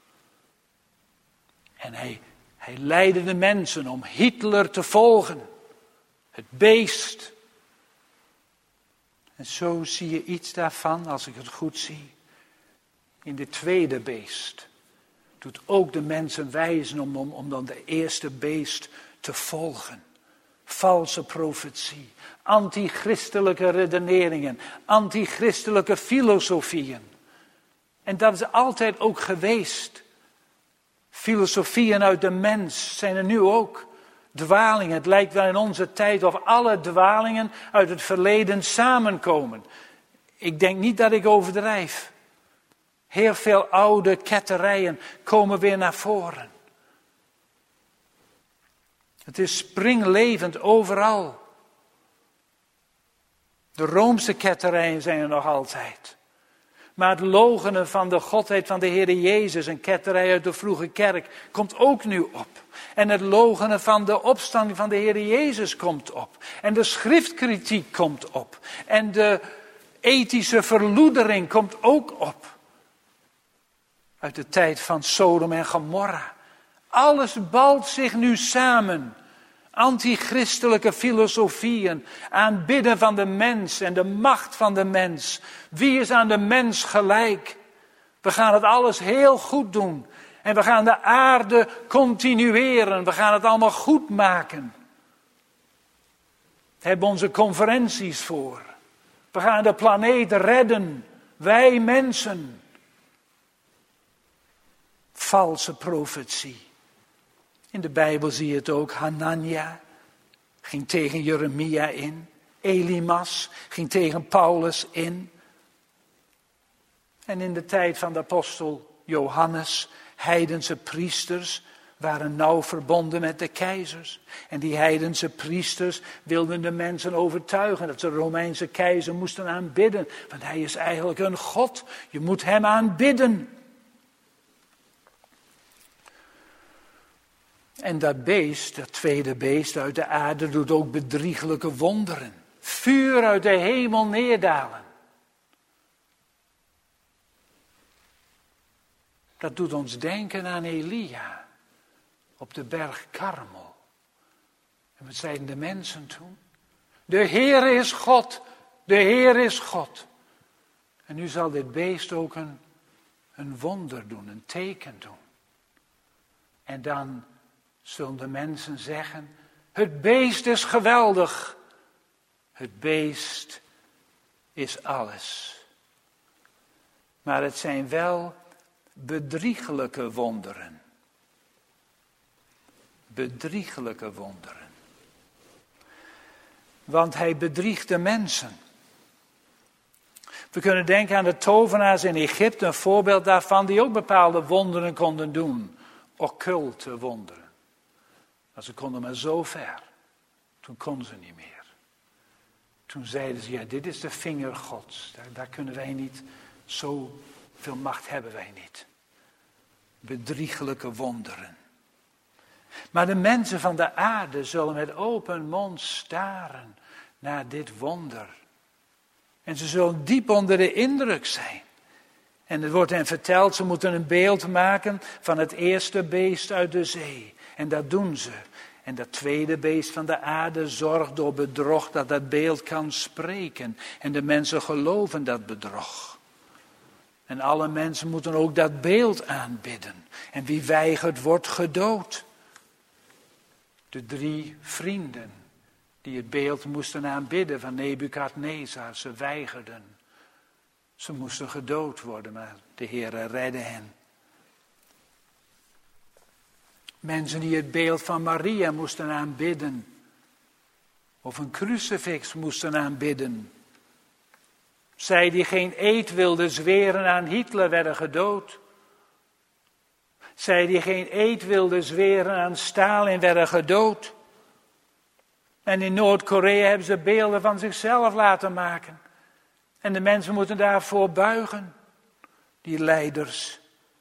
En hij leidde de mensen om Hitler te volgen. Het beest. En zo zie je iets daarvan, als ik het goed zie, in de tweede beest. Doet ook de mensen wijzen om dan de eerste beest te volgen. Valse profetie, antichristelijke redeneringen, antichristelijke filosofieën. En dat is altijd ook geweest. Filosofieën uit de mens zijn er nu ook. Dwalingen, het lijkt wel in onze tijd of alle dwalingen uit het verleden samenkomen. Ik denk niet dat ik overdrijf. Heel veel oude ketterijen komen weer naar voren. Het is springlevend overal. De Roomse ketterijen zijn er nog altijd. Maar het loochenen van de godheid van de Heer Jezus, een ketterij uit de vroege kerk, komt ook nu op. En het loochenen van de opstanding van de Heer Jezus komt op. En de schriftkritiek komt op. En de ethische verloedering komt ook op. Uit de tijd van Sodom en Gomorra. Alles balt zich nu samen. Antichristelijke filosofieën, aanbidden van de mens en de macht van de mens. Wie is aan de mens gelijk? We gaan het alles heel goed doen. En we gaan de aarde continueren. We gaan het allemaal goed maken. We hebben onze conferenties voor. We gaan de planeet redden. Wij mensen. Valse profetie. In de Bijbel zie je het ook. Hanania ging tegen Jeremia in. Elimas ging tegen Paulus in. En in de tijd van de apostel Johannes, heidense priesters waren nauw verbonden met de keizers. En die heidense priesters wilden de mensen overtuigen dat ze de Romeinse keizer moesten aanbidden. Want hij is eigenlijk een god. Je moet hem aanbidden. En dat beest, dat tweede beest uit de aarde, doet ook bedrieglijke wonderen. Vuur uit de hemel neerdalen. Dat doet ons denken aan Elia op de berg Karmel. En wat zeiden de mensen toen? De Heer is God, de Heer is God. En nu zal dit beest ook een wonder doen, een teken doen. En dan zullen de mensen zeggen, het beest is geweldig. Het beest is alles. Maar het zijn wel bedriegelijke wonderen. Bedrieglijke wonderen. Want hij bedriegt de mensen. We kunnen denken aan de tovenaars in Egypte, een voorbeeld daarvan, die ook bepaalde wonderen konden doen. Occulte wonderen. Maar ze konden maar zo ver. Toen konden ze niet meer. Toen zeiden ze, ja, dit is de vinger Gods. Daar kunnen wij niet, zoveel macht hebben wij niet. Bedrieglijke wonderen. Maar de mensen van de aarde zullen met open mond staren naar dit wonder. En ze zullen diep onder de indruk zijn. En het wordt hen verteld, ze moeten een beeld maken van het eerste beest uit de zee. En dat doen ze. En dat tweede beest van de aarde zorgt door bedrog dat dat beeld kan spreken. En de mensen geloven dat bedrog. En alle mensen moeten ook dat beeld aanbidden. En wie weigert wordt gedood. De 3 vrienden die het beeld moesten aanbidden van Nebukadnezar, ze weigerden. Ze moesten gedood worden, maar de Heere redde hen. Mensen die het beeld van Maria moesten aanbidden. Of een crucifix moesten aanbidden. Zij die geen eed wilden zweren aan Hitler werden gedood. Zij die geen eed wilden zweren aan Stalin werden gedood. En in Noord-Korea hebben ze beelden van zichzelf laten maken. En de mensen moeten daarvoor buigen. Die leiders.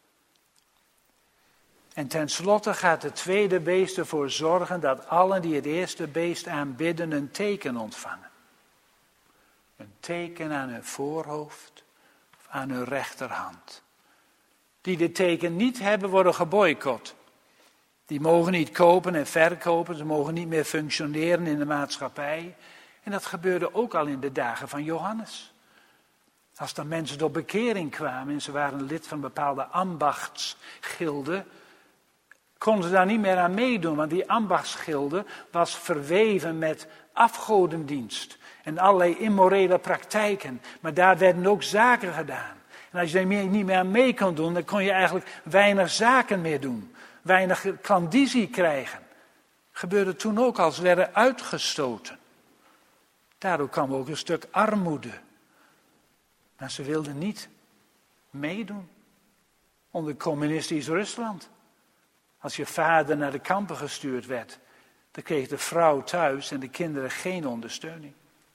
En tenslotte gaat het tweede beest ervoor zorgen dat allen die het eerste beest aanbidden een teken ontvangen. Een teken aan hun voorhoofd of aan hun rechterhand. Die dit teken niet hebben worden geboycott. Die mogen niet kopen en verkopen, ze mogen niet meer functioneren in de maatschappij. En dat gebeurde ook al in de dagen van Johannes. Als dan mensen tot bekering kwamen en ze waren lid van bepaalde ambachtsgilden, konden ze daar niet meer aan meedoen, want die ambachtsgilde was verweven met afgodendienst en allerlei immorele praktijken. Maar daar werden ook zaken gedaan. En als je er niet meer aan mee kon doen, dan kon je eigenlijk weinig zaken meer doen. Weinig klandizie krijgen. Gebeurde toen ook al, ze werden uitgestoten. Daardoor kwam ook een stuk armoede. Maar ze wilden niet meedoen onder communistisch Rusland. Als je vader naar de kampen gestuurd werd, dan kreeg de vrouw thuis en de kinderen geen ondersteuning.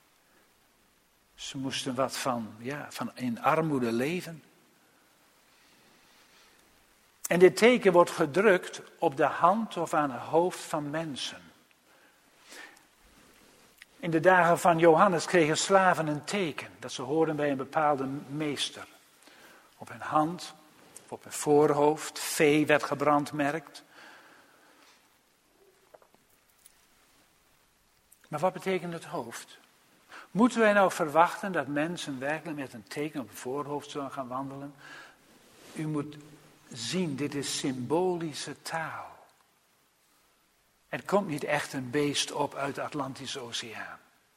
Ze moesten wat van in armoede leven. En dit teken wordt gedrukt op de hand of aan het hoofd van mensen. In de dagen van Johannes kregen slaven een teken, dat ze hoorden bij een bepaalde meester. Op hun hand, of op hun voorhoofd, vee werd gebrandmerkt. Maar wat betekent het hoofd? Moeten wij nou verwachten dat mensen werkelijk met een teken op het voorhoofd zullen gaan wandelen? U moet zien, dit is symbolische taal. Er komt niet echt een beest op uit de Atlantische Oceaan.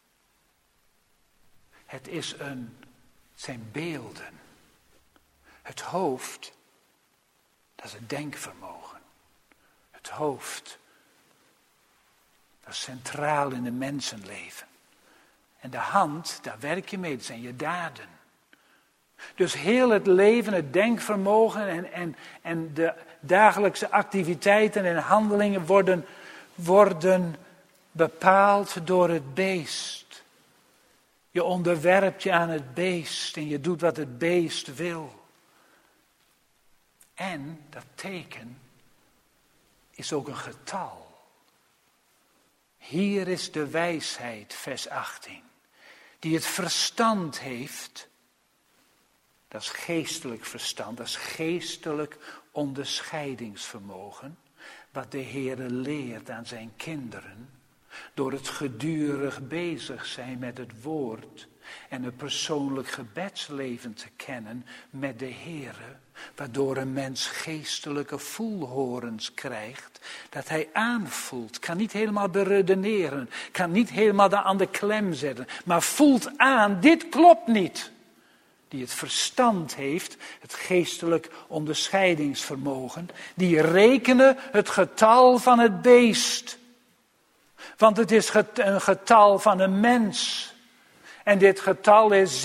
Het zijn beelden. Het hoofd, dat is het denkvermogen. Het hoofd, dat is centraal in het mensenleven. En de hand, daar werk je mee, dat zijn je daden. Dus heel het leven, het denkvermogen en de dagelijkse activiteiten en handelingen worden bepaald door het beest. Je onderwerpt je aan het beest en je doet wat het beest wil. En dat teken is ook een getal. Hier is de wijsheid, vers 18, die het verstand heeft. Dat is geestelijk verstand, dat is geestelijk onderscheidingsvermogen. Wat de Heere leert aan zijn kinderen. Door het gedurig bezig zijn met het woord. En een persoonlijk gebedsleven te kennen met de Heere. Waardoor een mens geestelijke voelhorens krijgt. Dat hij aanvoelt. Kan niet helemaal beredeneren. Kan niet helemaal aan de klem zetten. Maar voelt aan, dit klopt niet. Die het verstand heeft, het geestelijk onderscheidingsvermogen. Die rekenen het getal van het beest. Want het is een getal van een mens. En dit getal is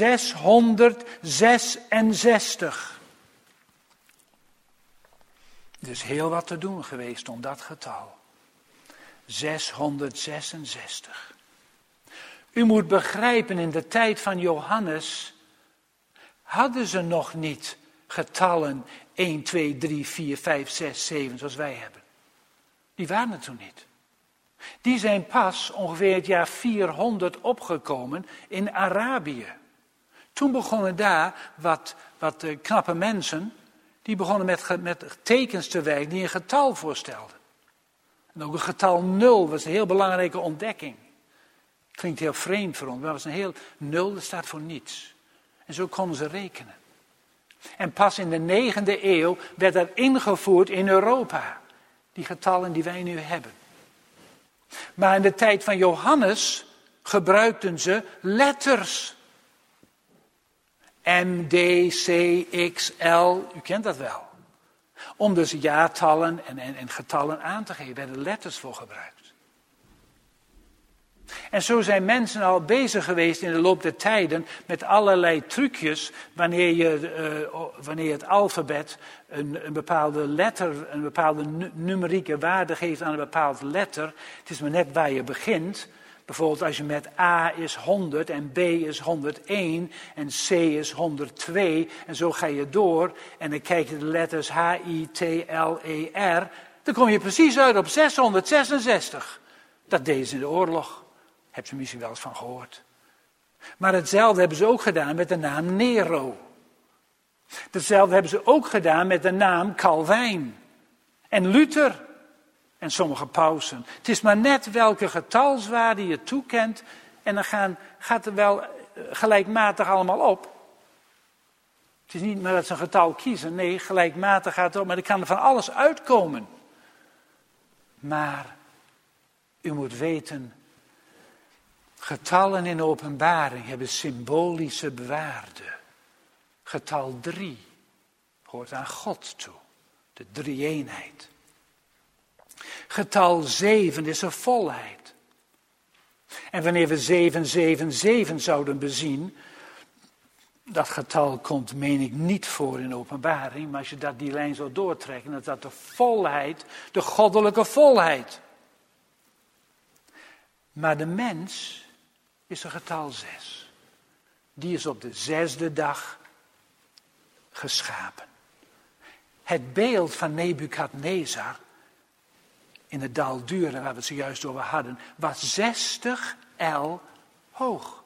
666. Er is heel wat te doen geweest om dat getal. 666. U moet begrijpen, in de tijd van Johannes hadden ze nog niet getallen 1, 2, 3, 4, 5, 6, 7 zoals wij hebben. Die waren er toen niet. Die zijn pas ongeveer het jaar 400 opgekomen in Arabië. Toen begonnen daar wat knappe mensen, die begonnen met tekens te werken die een getal voorstelden. En ook een getal 0 was een heel belangrijke ontdekking. Klinkt heel vreemd voor ons, maar het was een heel 0, dat staat voor niets. En zo konden ze rekenen. En pas in de 9e eeuw werd dat ingevoerd in Europa. Die getallen die wij nu hebben. Maar in de tijd van Johannes gebruikten ze letters. M, D, C, X, L, u kent dat wel. Om dus jaartallen en getallen aan te geven, werden letters voor gebruikt. En zo zijn mensen al bezig geweest in de loop der tijden met allerlei trucjes wanneer je het alfabet een bepaalde letter, een bepaalde numerieke waarde geeft aan een bepaalde letter. Het is maar net waar je begint. Bijvoorbeeld als je met A is 100 en B is 101 en C is 102 en zo ga je door. En dan kijk je de letters H, I, T, L, E, R. Dan kom je precies uit op 666. Dat deden ze in de oorlog. Heb je misschien wel eens van gehoord. Maar hetzelfde hebben ze ook gedaan met de naam Nero. Hetzelfde hebben ze ook gedaan met de naam Calvijn. En Luther. En sommige pausen. Het is maar net welke getalswaarde je toekent. En dan gaat het wel gelijkmatig allemaal op. Het is niet maar dat ze een getal kiezen. Nee, gelijkmatig gaat het op. Maar er kan er van alles uitkomen. Maar u moet weten, getallen in de openbaring hebben symbolische waarde. Getal 3 hoort aan God toe. De drie-eenheid. Getal 7 is een volheid. En wanneer we 777 zouden bezien, dat getal komt, meen ik, niet voor in de openbaring, maar als je die lijn zou doortrekken, dan is dat de volheid, de goddelijke volheid. Maar de mens is een getal 6. Die is op de 6e dag geschapen. Het beeld van Nebukadnezar in het dal Dura, waar we het zojuist over hadden, was 60 el hoog.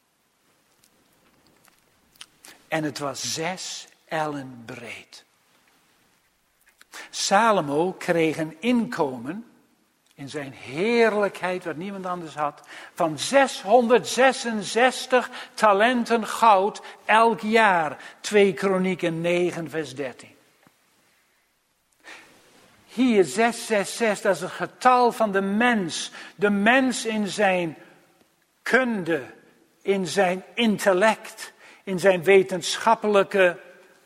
En het was 6 ellen breed. Salomo kreeg een inkomen in zijn heerlijkheid, wat niemand anders had, van 666 talenten goud elk jaar. 2 Kronieken 9 vers 13. Hier 666, dat is het getal van de mens. De mens in zijn kunde, in zijn intellect, in zijn wetenschappelijke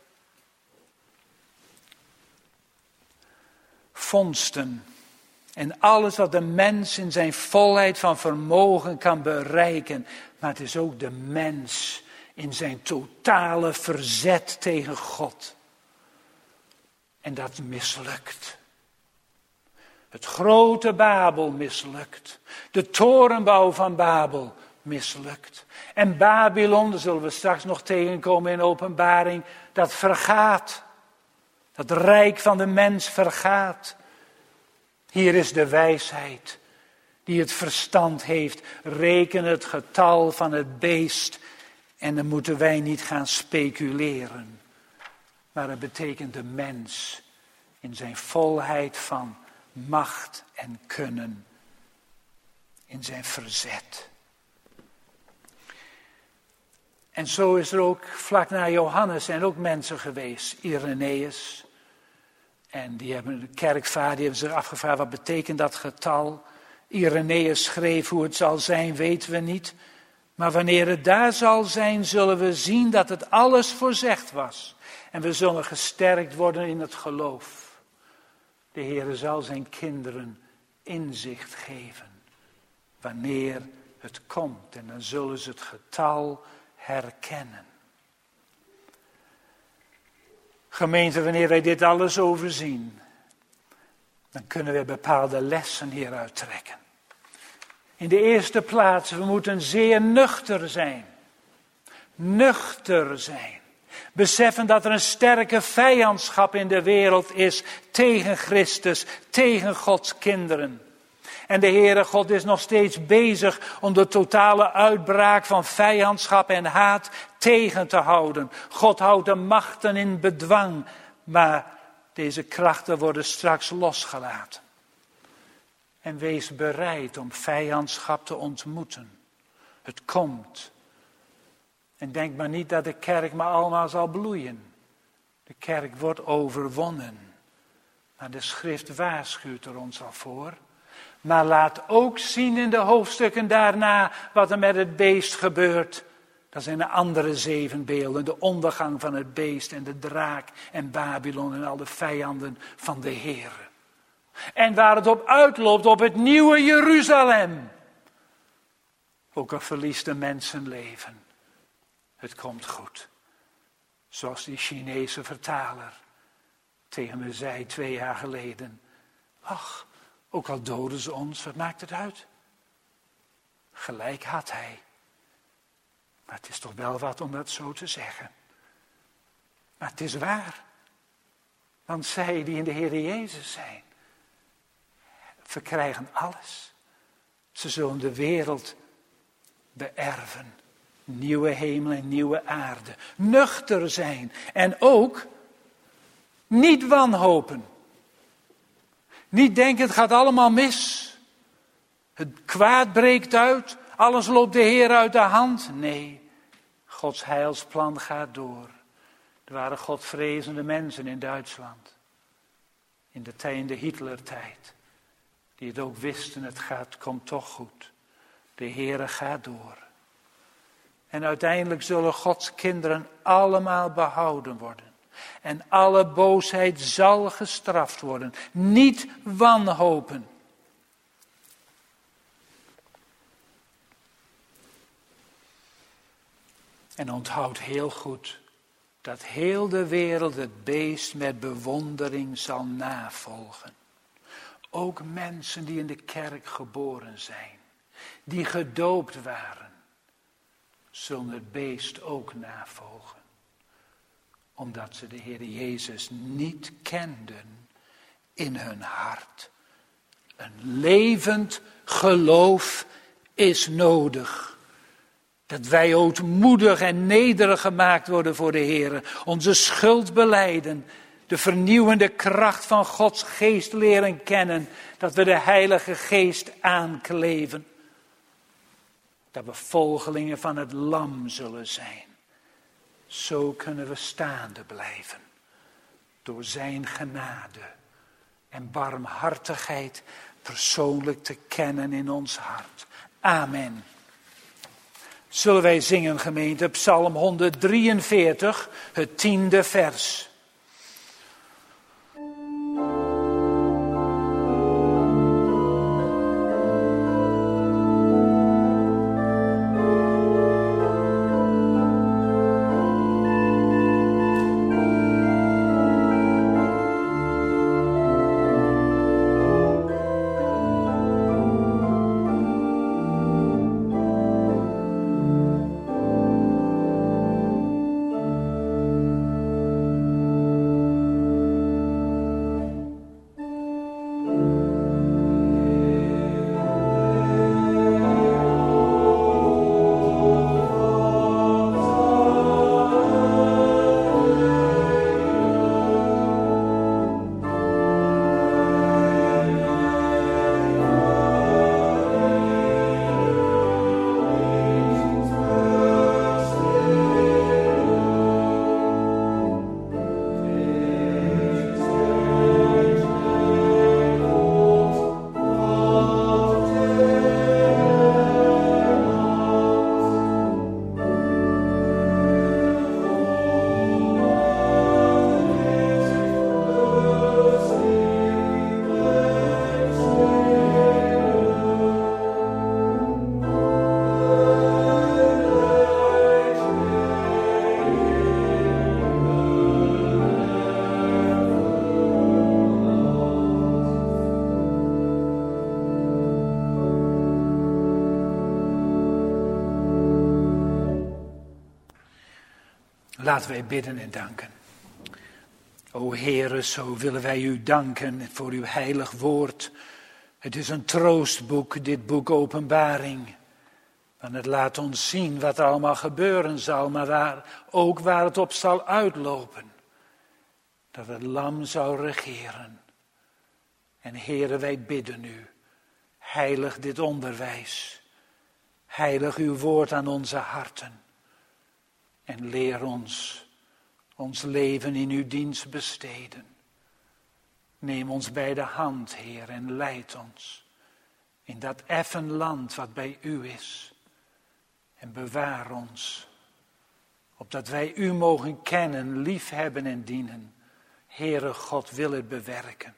vondsten. En alles wat de mens in zijn volheid van vermogen kan bereiken. Maar het is ook de mens in zijn totale verzet tegen God. En dat mislukt. Het grote Babel mislukt. De torenbouw van Babel mislukt. En Babylon, daar zullen we straks nog tegenkomen in Openbaring, dat vergaat. Dat rijk van de mens vergaat. Hier is de wijsheid die het verstand heeft. Reken het getal van het beest. En dan moeten wij niet gaan speculeren. Maar het betekent de mens in zijn volheid van macht en kunnen. In zijn verzet. En zo is er ook vlak na Johannes zijn ook mensen geweest. Irenaeus. En die hebben de kerkvader, die hebben zich afgevraagd, wat betekent dat getal? Irenaeus schreef, hoe het zal zijn, weten we niet. Maar wanneer het daar zal zijn, zullen we zien dat het alles voorzegd was. En we zullen gesterkt worden in het geloof. De Heer zal zijn kinderen inzicht geven. Wanneer het komt. En dan zullen ze het getal herkennen. Gemeente, wanneer wij dit alles overzien, dan kunnen we bepaalde lessen hieruit trekken. In de eerste plaats, we moeten zeer nuchter zijn. Nuchter zijn. Beseffen dat er een sterke vijandschap in de wereld is tegen Christus, tegen Gods kinderen. En de Heere God is nog steeds bezig om de totale uitbraak van vijandschap en haat tegen te houden. God houdt de machten in bedwang, maar deze krachten worden straks losgelaten. En wees bereid om vijandschap te ontmoeten. Het komt. En denk maar niet dat de kerk maar allemaal zal bloeien. De kerk wordt overwonnen. Maar de schrift waarschuwt er ons al voor. Maar laat ook zien in de hoofdstukken daarna wat er met het beest gebeurt. Dat zijn de andere 7 beelden. De ondergang van het beest en de draak en Babylon en al de vijanden van de Heer. En waar het op uitloopt, op het nieuwe Jeruzalem. Ook al verliest de mensenleven. Het komt goed. Zoals die Chinese vertaler tegen me zei 2 jaar geleden. Ach, ook al doden ze ons, wat maakt het uit? Gelijk had hij. Maar het is toch wel wat om dat zo te zeggen. Maar het is waar. Want zij die in de Heer Jezus zijn, verkrijgen alles. Ze zullen de wereld beërven. Nieuwe hemel en nieuwe aarde. Nuchter zijn. En ook niet wanhopen. Niet denken, het gaat allemaal mis. Het kwaad breekt uit. Alles loopt de Heer uit de hand. Nee, Gods heilsplan gaat door. Er waren godvrezende mensen in Duitsland. In de Hitlertijd. Die het ook wisten, het komt toch goed. De Heer gaat door. En uiteindelijk zullen Gods kinderen allemaal behouden worden. En alle boosheid zal gestraft worden. Niet wanhopen. En onthoud heel goed dat heel de wereld het beest met bewondering zal navolgen. Ook mensen die in de kerk geboren zijn, die gedoopt waren, zullen het beest ook navolgen. Omdat ze de Heer Jezus niet kenden in hun hart. Een levend geloof is nodig. Dat wij ootmoedig en nederig gemaakt worden voor de Heer. Onze schuld belijden. de vernieuwende kracht van Gods geest leren kennen. Dat we de Heilige Geest aankleven. Dat we volgelingen van het Lam zullen zijn. Zo kunnen we staande blijven. Door zijn genade en barmhartigheid persoonlijk te kennen in ons hart. Amen. Zullen wij zingen, gemeente, Psalm 143, het 10e vers. Laten wij bidden en danken. O Heere, zo willen wij u danken voor uw heilig woord. Het is een troostboek, dit boek Openbaring. Want het laat ons zien wat er allemaal gebeuren zal, maar ook waar het op zal uitlopen. Dat het lam zou regeren. En Heere, wij bidden u, heilig dit onderwijs. Heilig uw woord aan onze harten. En leer ons leven in uw dienst besteden. Neem ons bij de hand, Heer, en leid ons in dat effen land wat bij u is. En bewaar ons, opdat wij u mogen kennen, liefhebben en dienen. Heere God wil het bewerken.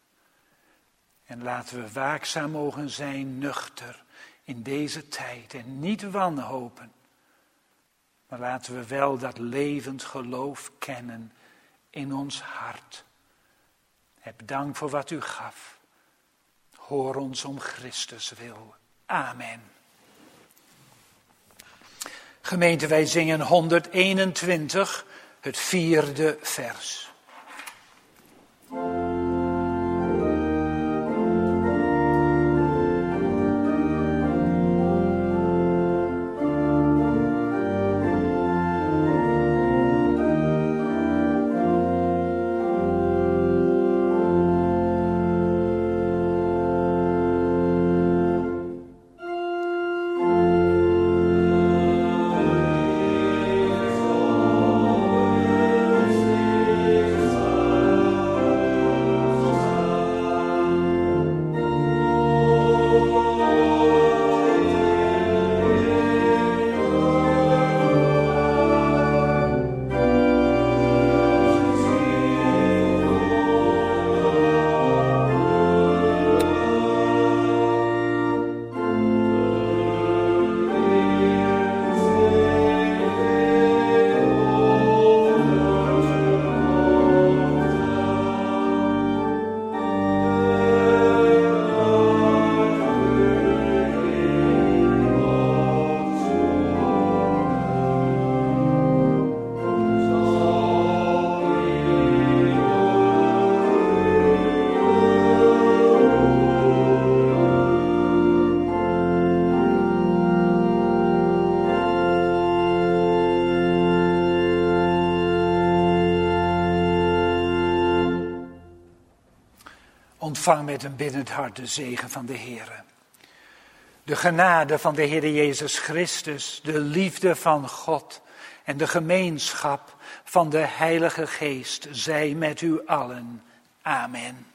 En laten we waakzaam mogen zijn, nuchter in deze tijd en niet wanhopen. Maar laten we wel dat levend geloof kennen in ons hart. Heb dank voor wat u gaf. Hoor ons om Christus wil. Amen. Gemeente, wij zingen 121, het 4e vers. Ontvang met een biddend hart de zegen van de Heer. De genade van de Heer Jezus Christus, de liefde van God en de gemeenschap van de Heilige Geest zij met u allen. Amen.